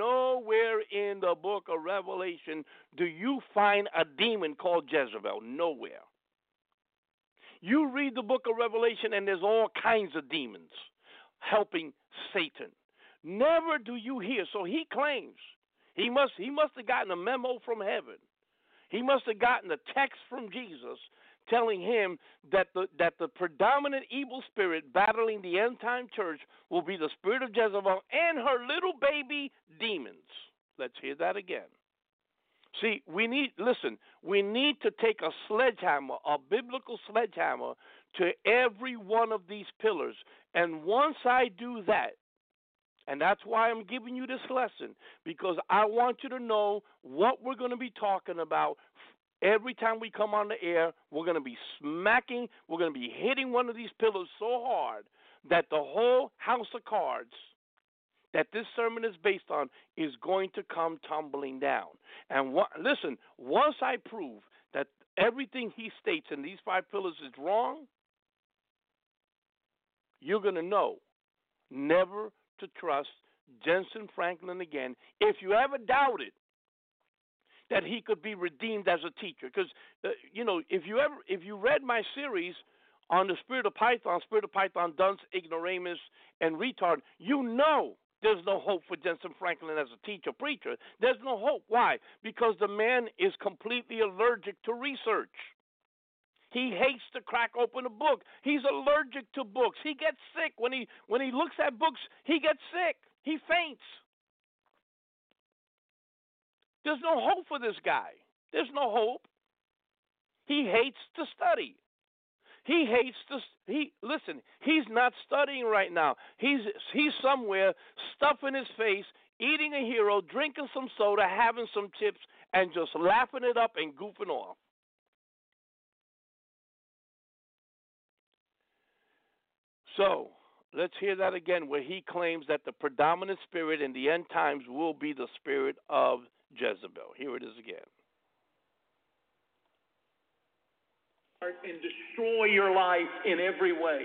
do you find a demon called Jezebel. Nowhere. You read the book of Revelation and there's all kinds of demons helping Satan. Never do you hear. So he claims he must have gotten a memo from heaven. He must have gotten a text from Jesus telling him that the predominant evil spirit battling the end-time church will be the spirit of Jezebel and her little baby demons. Let's hear that again. See, we need to take a sledgehammer, a biblical sledgehammer, to every one of these pillars. And once I do that, and that's why I'm giving you this lesson, because I want you to know what we're going to be talking about Every time we come on the air, we're going to be smacking, we're going to be hitting one of these pillars so hard that the whole house of cards that this sermon is based on is going to come tumbling down. And listen, once I prove that everything he states in these 5 pillars is wrong, you're going to know never to trust Jensen Franklin again if you ever doubted that he could be redeemed as a teacher. Because, if you read my series on the Spirit of Python, Dunce, Ignoramus, and Retard, you know there's no hope for Jensen Franklin as a teacher, preacher. There's no hope. Why? Because the man is completely allergic to research. He hates to crack open a book. He's allergic to books. He gets sick. When he looks at books, he gets sick. He faints. There's no hope for this guy. There's no hope. He hates to study. Listen, he's not studying right now. He's somewhere stuffing his face, eating a hero, drinking some soda, having some chips, and just laughing it up and goofing off. So, let's hear that again, where he claims that the predominant spirit in the end times will be the spirit of Jezebel. Here it is again. And destroy your life in every way.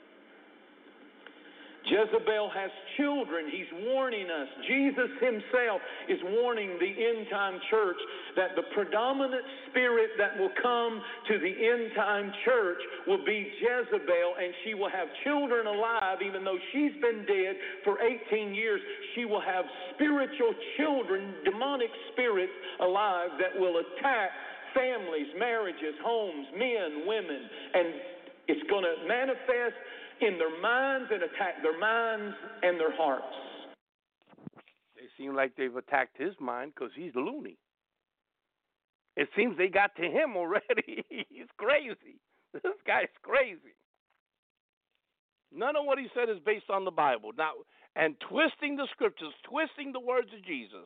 Jezebel has children. He's warning us. Jesus himself is warning the end-time church that the predominant spirit that will come to the end-time church will be Jezebel, and she will have children alive. Even though she's been dead for 18 years, she will have spiritual children, demonic spirits alive that will attack families, marriages, homes, men, women, and it's going to manifest in their minds and attack their minds and their hearts. They seem like they've attacked his mind because he's loony. It seems they got to him already. He's crazy. This guy's crazy. None of what he said is based on the Bible. Now, and twisting the scriptures, twisting the words of Jesus,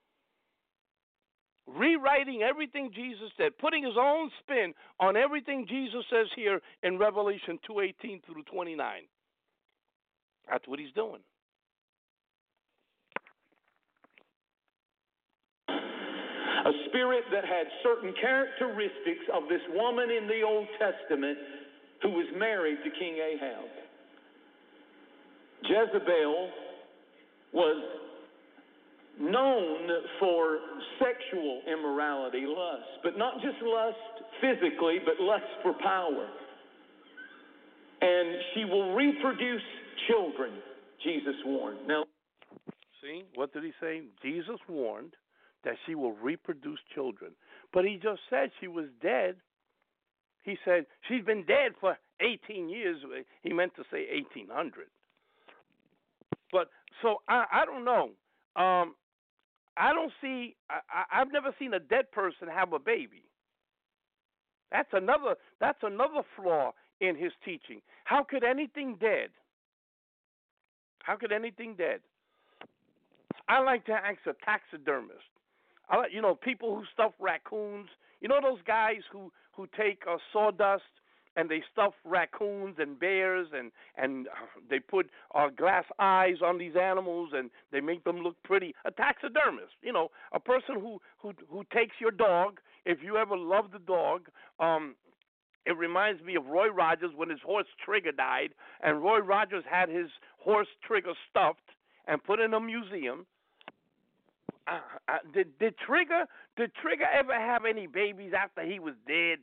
rewriting everything Jesus said, putting his own spin on everything Jesus says here in Revelation 2:18 through 29. That's what he's doing. A spirit that had certain characteristics of this woman in the Old Testament who was married to King Ahab. Jezebel was known for sexual immorality, lust, but not just lust physically, but lust for power. And she will reproduce children, Jesus warned. Now, see, what did he say? Jesus warned that she will reproduce children. But he just said she was dead. He said she's been dead for 18 years. He meant to say 1800. But so I don't know. I don't see. I've never seen a dead person have a baby. That's another flaw in his teaching. How could anything dead? I like to ask a taxidermist. People who stuff raccoons. You know those guys who take sawdust and they stuff raccoons and bears and they put glass eyes on these animals and they make them look pretty. A taxidermist, a person who takes your dog. If you ever loved the dog, it reminds me of Roy Rogers when his horse Trigger died, and Roy Rogers had his horse Trigger stuffed and put in a museum. Did Trigger ever have any babies after he was dead?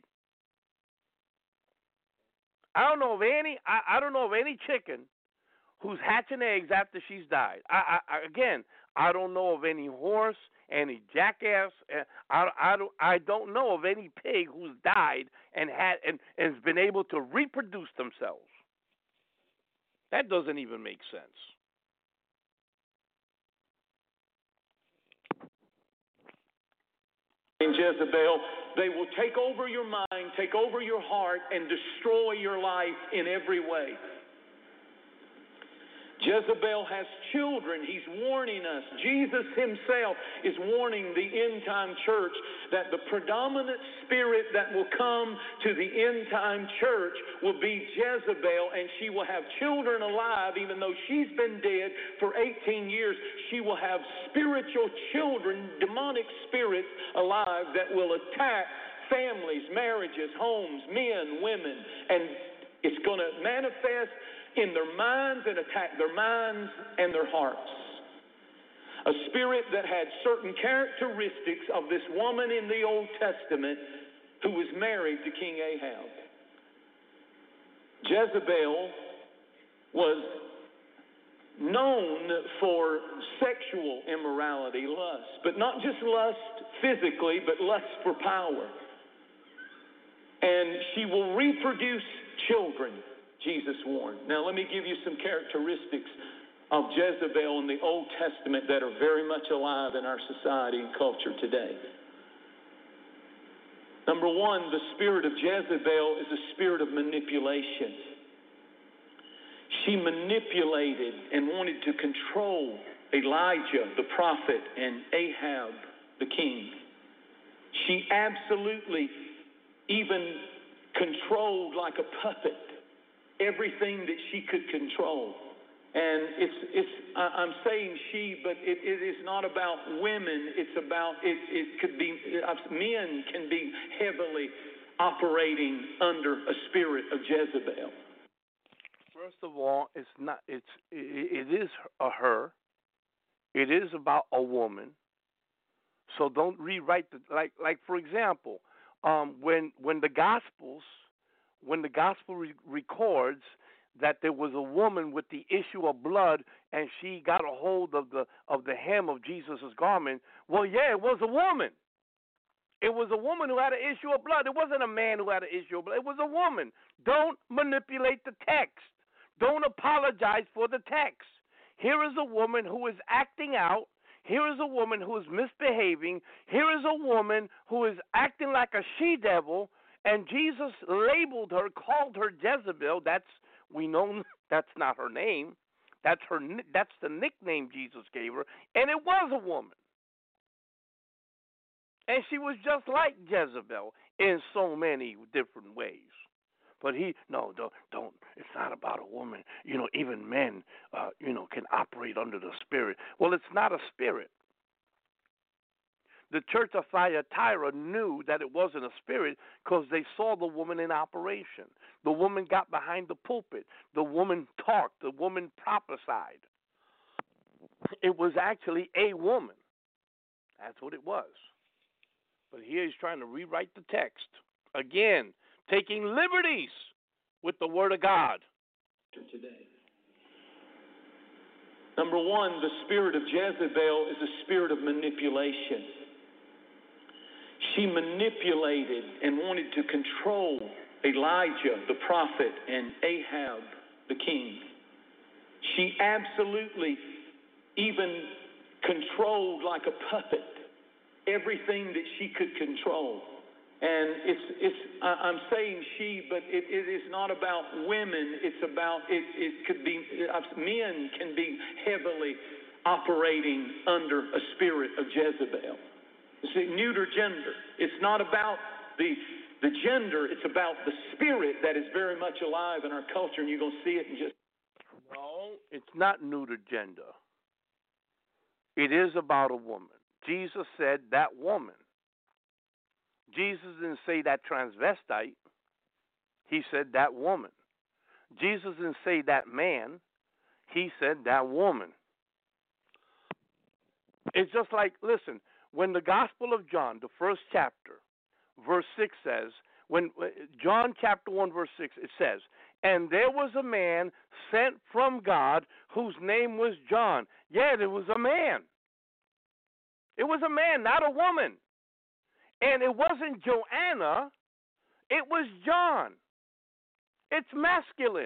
I don't know of any chicken who's hatching eggs after she's died. I don't know of any horse, any jackass. I don't know of any pig who's died and has been able to reproduce themselves. That doesn't even make sense. In Jezebel, they will take over your mind, take over your heart, and destroy your life in every way. Jezebel has children. He's warning us. Jesus himself is warning the end-time church that the predominant spirit that will come to the end-time church will be Jezebel, and she will have children alive. Even though she's been dead for 18 years, she will have spiritual children, demonic spirits alive that will attack families, marriages, homes, men, women, and it's going to manifest in their minds and attack their minds and their hearts. A spirit that had certain characteristics of this woman in the Old Testament who was married to King Ahab. Jezebel was known for sexual immorality, lust, but not just lust physically, but lust for power. And she will reproduce children, Jesus warned. Now, let me give you some characteristics of Jezebel in the Old Testament that are very much alive in our society and culture today. Number one, the spirit of Jezebel is a spirit of manipulation. She manipulated and wanted to control Elijah, the prophet, and Ahab, the king. She absolutely even controlled like a puppet everything that she could control. And I'm saying she, but it is not about women. It's about, it could be, men can be heavily operating under a spirit of Jezebel. First of all, it is a her. It is about a woman. So don't rewrite like for example, when the gospel records that there was a woman with the issue of blood and she got a hold of the hem of Jesus' garment, well, yeah, it was a woman. It was a woman who had an issue of blood. It wasn't a man who had an issue of blood. It was a woman. Don't manipulate the text. Don't apologize for the text. Here is a woman who is acting out. Here is a woman who is misbehaving. Here is a woman who is acting like a she-devil, and Jesus labeled her, called her Jezebel. We know that's not her name. That's the nickname Jesus gave her, and it was a woman. And she was just like Jezebel in so many different ways. But don't. It's not about a woman. Even men, can operate under the spirit. Well, it's not a spirit. The church of Thyatira knew that it wasn't a spirit because they saw the woman in operation. The woman got behind the pulpit. The woman talked. The woman prophesied. It was actually a woman. That's what it was. But here he's trying to rewrite the text. Again, taking liberties with the Word of God. Today. Number one, the spirit of Jezebel is a spirit of manipulation. She manipulated and wanted to control Elijah, the prophet, and Ahab, the king. She absolutely even controlled like a puppet everything that she could control. And I'm saying she, but it is not about women. It's about, it could be, men can be heavily operating under a spirit of Jezebel. You see, neuter gender. It's not about the gender. It's about the spirit that is very much alive in our culture, and you're going to see it in just... No, it's not neuter gender. It is about a woman. Jesus said that woman. Jesus didn't say that transvestite. He said that woman. Jesus didn't say that man. He said that woman. It's just like, listen, when the Gospel of John, the first chapter, verse 6 says, when John chapter 1, verse 6, it says, and there was a man sent from God whose name was John. Yeah, there was a man. It was a man, not a woman. And it wasn't Joanna, it was John. It's masculine.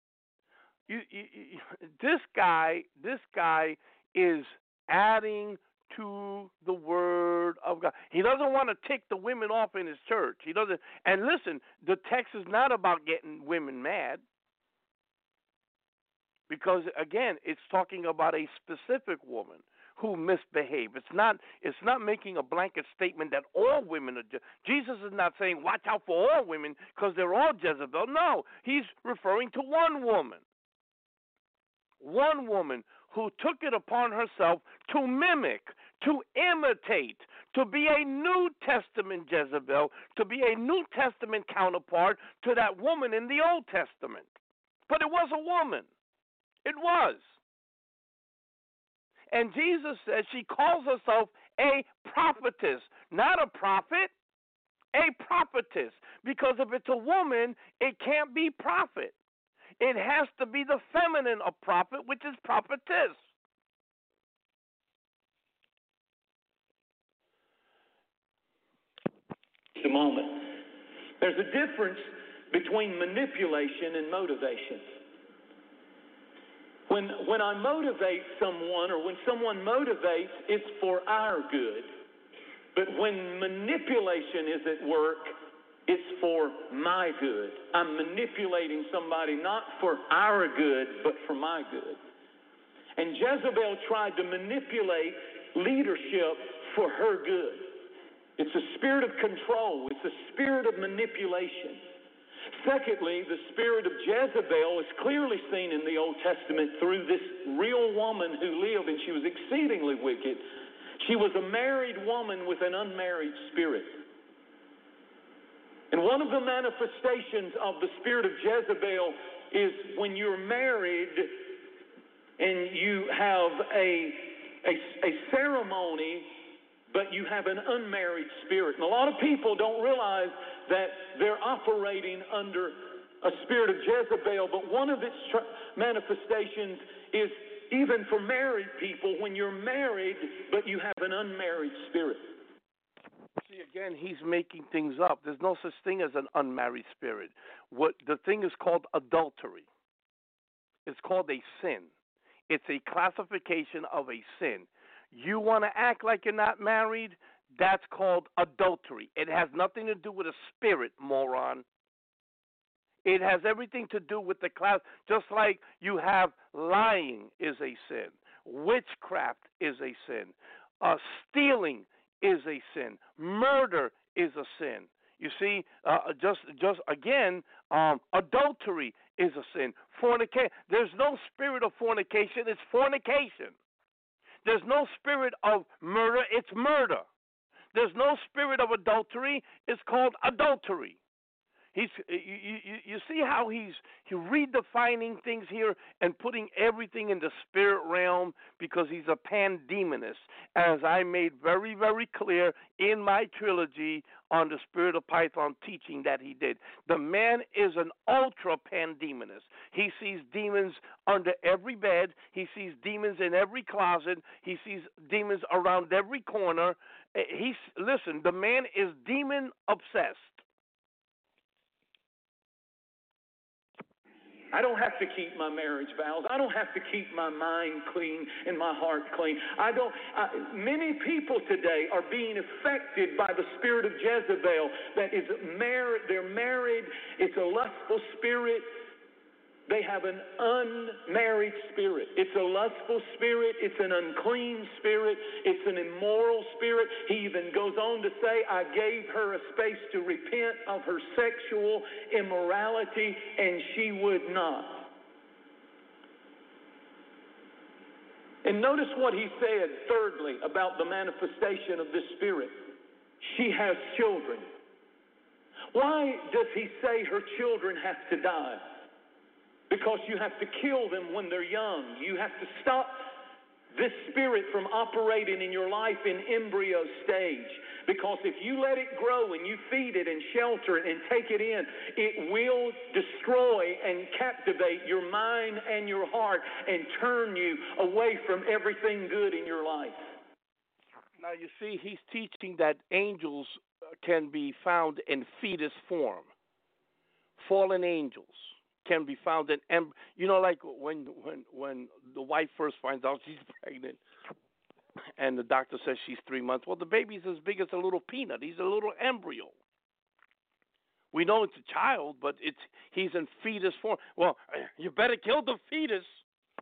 This guy is adding to the Word of God. He doesn't want to tick the women off in his church. He doesn't. And listen, the text is not about getting women mad, because again, it's talking about a specific woman who misbehaved. It's not making a blanket statement that all women are. Jesus is not saying watch out for all women because they're all Jezebel. No, he's referring to one woman. One woman who took it upon herself to mimic, to imitate, to be a New Testament Jezebel, to be a New Testament counterpart to that woman in the Old Testament. But it was a woman. It was. And Jesus says she calls herself a prophetess, not a prophet, a prophetess. Because if it's a woman, it can't be prophet. It has to be the feminine of prophet, which is prophetess. A moment. There's a difference between manipulation and motivation. When I motivate someone, or when someone motivates, it's for our good. But when manipulation is at work, it's for my good. I'm manipulating somebody not for our good, but for my good. And Jezebel tried to manipulate leadership for her good. It's a spirit of control. It's a spirit of manipulation. Secondly, the spirit of Jezebel is clearly seen in the Old Testament through this real woman who lived, and she was exceedingly wicked. She was a married woman with an unmarried spirit. And one of the manifestations of the spirit of Jezebel is when you're married and you have a ceremony, but you have an unmarried spirit. And a lot of people don't realize that they're operating under a spirit of Jezebel, but one of its manifestations is even for married people, when you're married, but you have an unmarried spirit. See, again, he's making things up. There's no such thing as an unmarried spirit. What the thing is called adultery. It's called a sin. It's a classification of a sin. You want to act like you're not married? That's called adultery. It has nothing to do with a spirit, moron. It has everything to do with the class. Just like you have lying is a sin. Witchcraft is a sin. Stealing is a sin. Murder is a sin. You see, just again, adultery is a sin. Fornication. There's no spirit of fornication. It's fornication. There's no spirit of murder. It's murder. There's no spirit of adultery. It's called adultery. You see how he's redefining things here and putting everything in the spirit realm, because he's a pandemonist, as I made very, very clear in my trilogy on the Spirit of Python teaching that he did. The man is an ultra pandemonist. He sees demons under every bed. He sees demons in every closet. He sees demons around every corner. Listen, the man is demon obsessed. I don't have to keep my marriage vows. I don't have to keep my mind clean and my heart clean. Many people today are being affected by the spirit of Jezebel that is married. They're married. It's a lustful spirit. They have an unmarried spirit. It's a lustful spirit. It's an unclean spirit. It's an immoral spirit. He even goes on to say, I gave her a space to repent of her sexual immorality, and she would not. And notice what he said, thirdly, about the manifestation of this spirit. She has children. Why does he say her children have to die? Because you have to kill them when they're young. You have to stop this spirit from operating in your life in embryo stage. Because if you let it grow and you feed it and shelter it and take it in, it will destroy and captivate your mind and your heart and turn you away from everything good in your life. Now, you see, he's teaching that angels can be found in fetus form. Fallen angels can be found in, like when the wife first finds out she's pregnant and the doctor says she's 3 months. Well, the baby's as big as a little peanut. He's a little embryo. We know it's a child, but he's in fetus form. Well, you better kill the fetus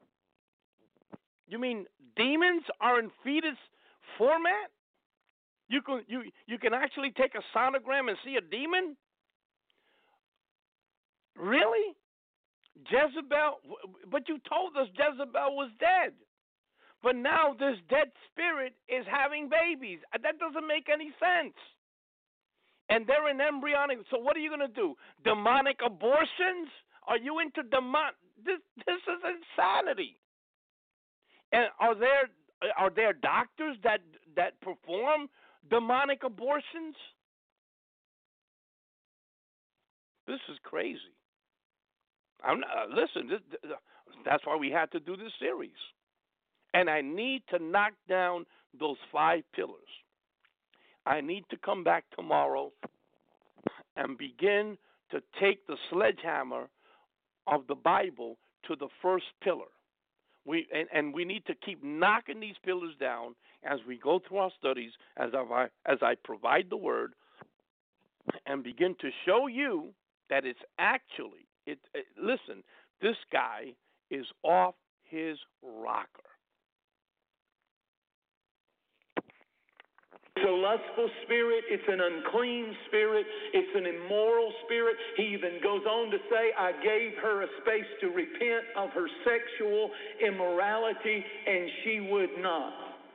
You mean demons are in fetus format? You can actually take a sonogram and see a demon? Really? Jezebel? But you told us Jezebel was dead. But now this dead spirit is having babies. That doesn't make any sense. And they're in embryonic. So what are you going to do? Demonic abortions? Are you into demon? This is insanity. And are there doctors that perform demonic abortions? This is crazy. Listen, that's why we had to do this series. And I need to knock down those 5 pillars. I need to come back tomorrow and begin to take the sledgehammer of the Bible to the first pillar. We need to keep knocking these pillars down as we go through our studies, as I provide the word, and begin to show you that it's actually listen, this guy is off his rocker. It's a lustful spirit. It's an unclean spirit. It's an immoral spirit. He even goes on to say, I gave her a space to repent of her sexual immorality, and she would not.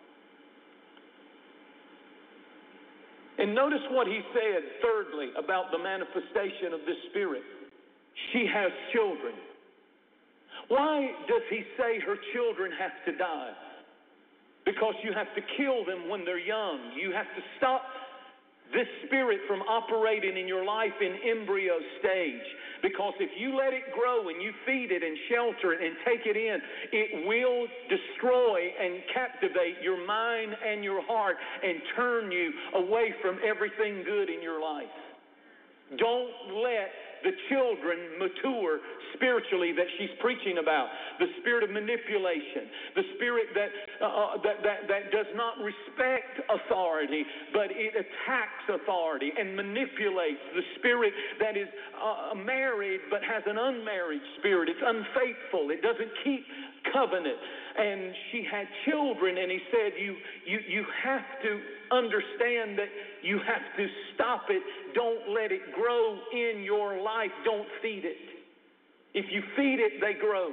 And notice what he said, thirdly, about the manifestation of this spirit. She has children. Why does he say her children have to die? Because you have to kill them when they're young. You have to stop this spirit from operating in your life in embryo stage. Because if you let it grow and you feed it and shelter it and take it in, it will destroy and captivate your mind and your heart and turn you away from everything good in your life. Don't let the children mature spiritually that she's preaching about. The spirit of manipulation, the spirit that does not respect authority, but it attacks authority and manipulates. The spirit that is married but has an unmarried spirit. It's unfaithful. It doesn't keep covenant. And she had children, and he said, you have to understand that you have to stop it. Don't let it grow in your life. Don't feed it. If you feed it, they grow.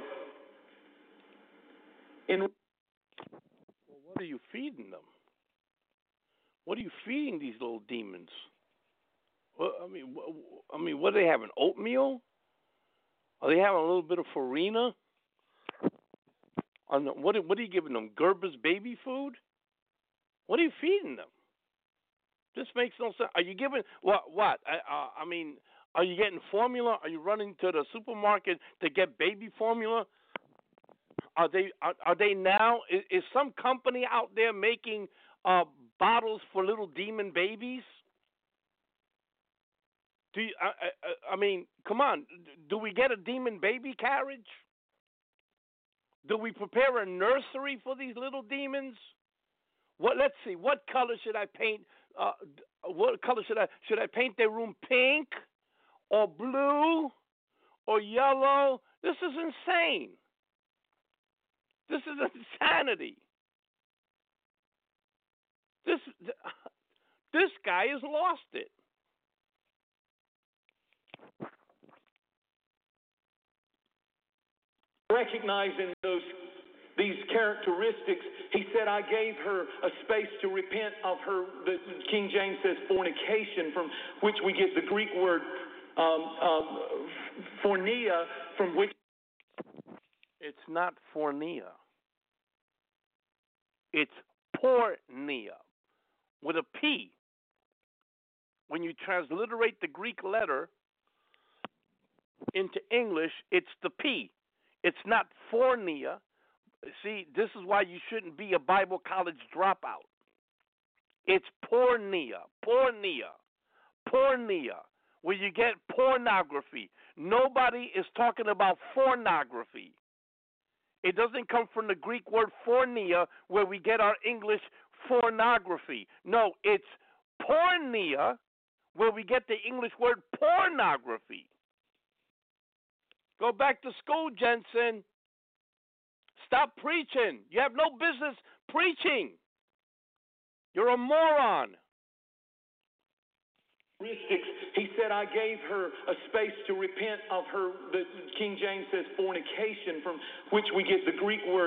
Well, what are you feeding them? What are you feeding these little demons? Well, I mean, what are they having? Oatmeal? Are they having a little bit of farina? What are you giving them? Gerber's baby food? What are you feeding them? This makes no sense. Are you giving what? I mean, are you getting formula? Are you running to the supermarket to get baby formula? Are they now? Is some company out there making bottles for little demon babies? Do you? I mean, come on. Do we get a demon baby carriage? Do we prepare a nursery for these little demons? Let's see. What color should I paint? What color should I paint their room? Pink, or blue, or yellow? This is insane. This is insanity. This guy has lost it. Recognizing these characteristics, he said, I gave her a space to repent of her, the King James says fornication, from which we get the Greek word porneia, from which... It's not porneia. It's porneia, with a P. When you transliterate the Greek letter into English, it's the P. It's not porneia. See, this is why you shouldn't be a Bible college dropout. It's porneia, where you get pornography. Nobody is talking about pornography. It doesn't come from the Greek word porneia, where we get our English pornography. No, it's porneia, where we get the English word pornography. Go back to school, Jensen. Stop preaching. You have no business preaching. You're a moron. He said, I gave her a space to repent of her, the King James says fornication, from which we get the Greek word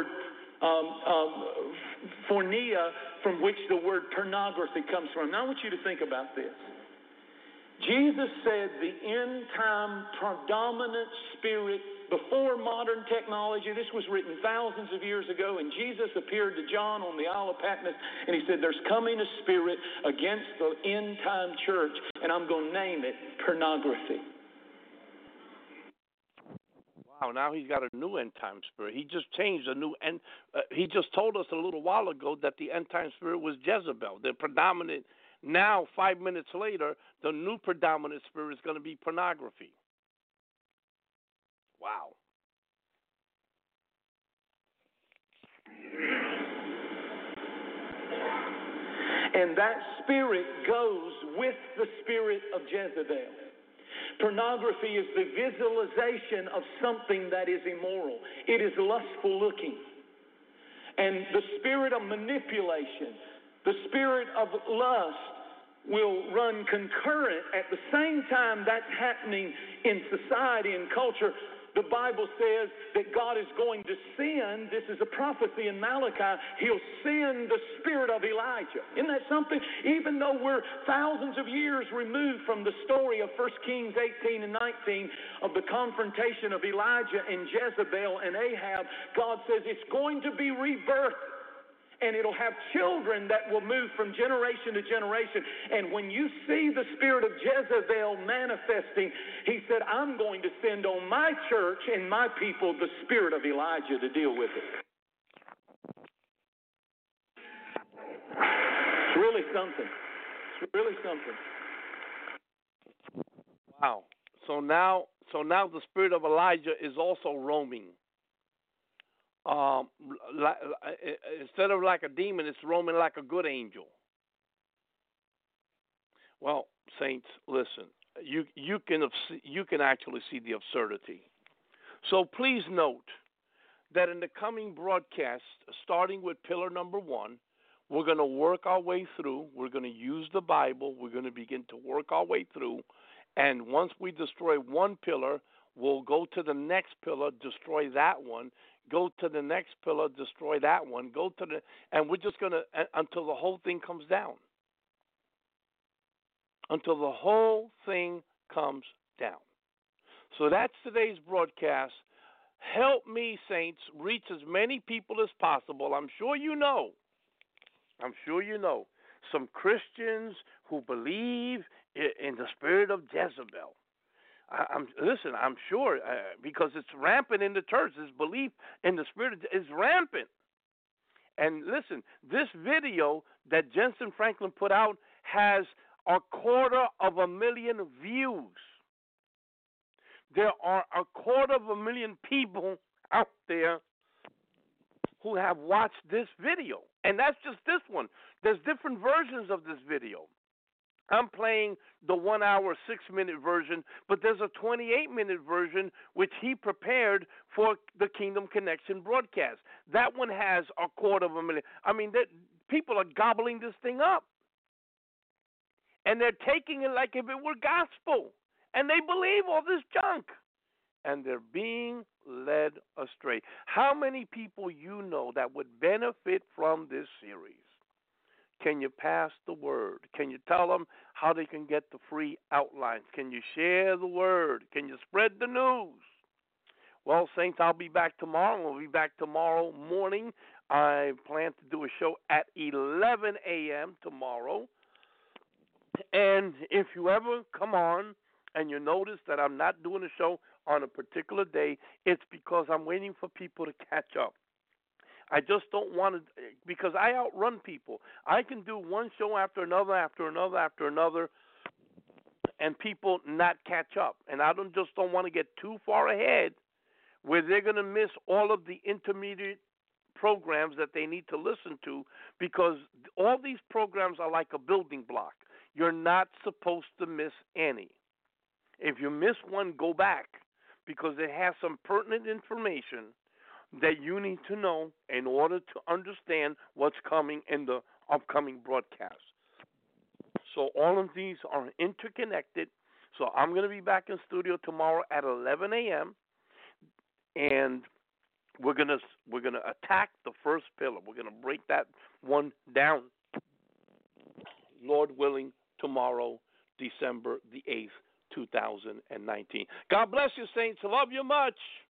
porneia, from which the word pornography comes from. Now I want you to think about this. Jesus said the end-time predominant spirit before modern technology, this was written thousands of years ago, and Jesus appeared to John on the Isle of Patmos, and he said, there's coming a spirit against the end-time church, and I'm going to name it pornography. Wow, now he's got a new end-time spirit. He just changed a new end. He just told us a little while ago that the end-time spirit was Jezebel, the predominant. Now, 5 minutes later, the new predominant spirit is going to be pornography. Wow. And that spirit goes with the spirit of Jezebel. Pornography is the visualization of something that is immoral. It is lustful looking. And the spirit of manipulation, the spirit of lust, will run concurrent at the same time that's happening in society and culture. The Bible says that God is going to send, this is a prophecy in Malachi, He'll send the spirit of Elijah. Isn't that something? Even though we're thousands of years removed from the story of 1 Kings 18 and 19 of the confrontation of Elijah and Jezebel and Ahab, God says it's going to be rebirthed. And it'll have children that will move from generation to generation. And when you see the spirit of Jezebel manifesting, he said, I'm going to send on my church and my people the spirit of Elijah to deal with it. It's really something. It's really something. Wow. So now the spirit of Elijah is also roaming. Instead of like a demon, it's roaming like a good angel. Well, saints, listen. You can actually see the absurdity. So please note that in the coming broadcast, starting with pillar number 1, we're going to work our way through. We're going to use the Bible. We're going to begin to work our way through. And once we destroy one pillar, we'll go to the next pillar, destroy that one. Go to the next pillar, destroy that one. And we're just going to, until the whole thing comes down. Until the whole thing comes down. So that's today's broadcast. Help me, saints, reach as many people as possible. I'm sure you know some Christians who believe in the spirit of Jezebel. I'm sure, because it's rampant in the church. This belief in the spirit is rampant. And listen, this video that Jensen Franklin put out has 250,000 views. There are 250,000 people out there who have watched this video. And that's just this one. There's different versions of this video. I'm playing the 1 hour, 6-minute version, but there's a 28-minute version which he prepared for the Kingdom Connection broadcast. That one has 250,000. I mean, people are gobbling this thing up. And they're taking it like if it were gospel. And they believe all this junk. And they're being led astray. How many people you know that would benefit from this series? Can you pass the word? Can you tell them how they can get the free outlines? Can you share the word? Can you spread the news? Well, saints, I'll be back tomorrow. We'll be back tomorrow morning. I plan to do a show at 11 a.m. tomorrow. And if you ever come on and you notice that I'm not doing a show on a particular day, it's because I'm waiting for people to catch up. I just don't want to, because I outrun people. I can do one show after another, and people not catch up. And I don't want to get too far ahead where they're going to miss all of the intermediate programs that they need to listen to, because all these programs are like a building block. You're not supposed to miss any. If you miss one, go back, because it has some pertinent information that you need to know in order to understand what's coming in the upcoming broadcast. So all of these are interconnected. So I'm going to be back in studio tomorrow at 11 a.m. and we're gonna attack the first pillar. We're gonna break that one down. Lord willing, tomorrow, December the 8th, 2019. God bless you, saints. Love you much.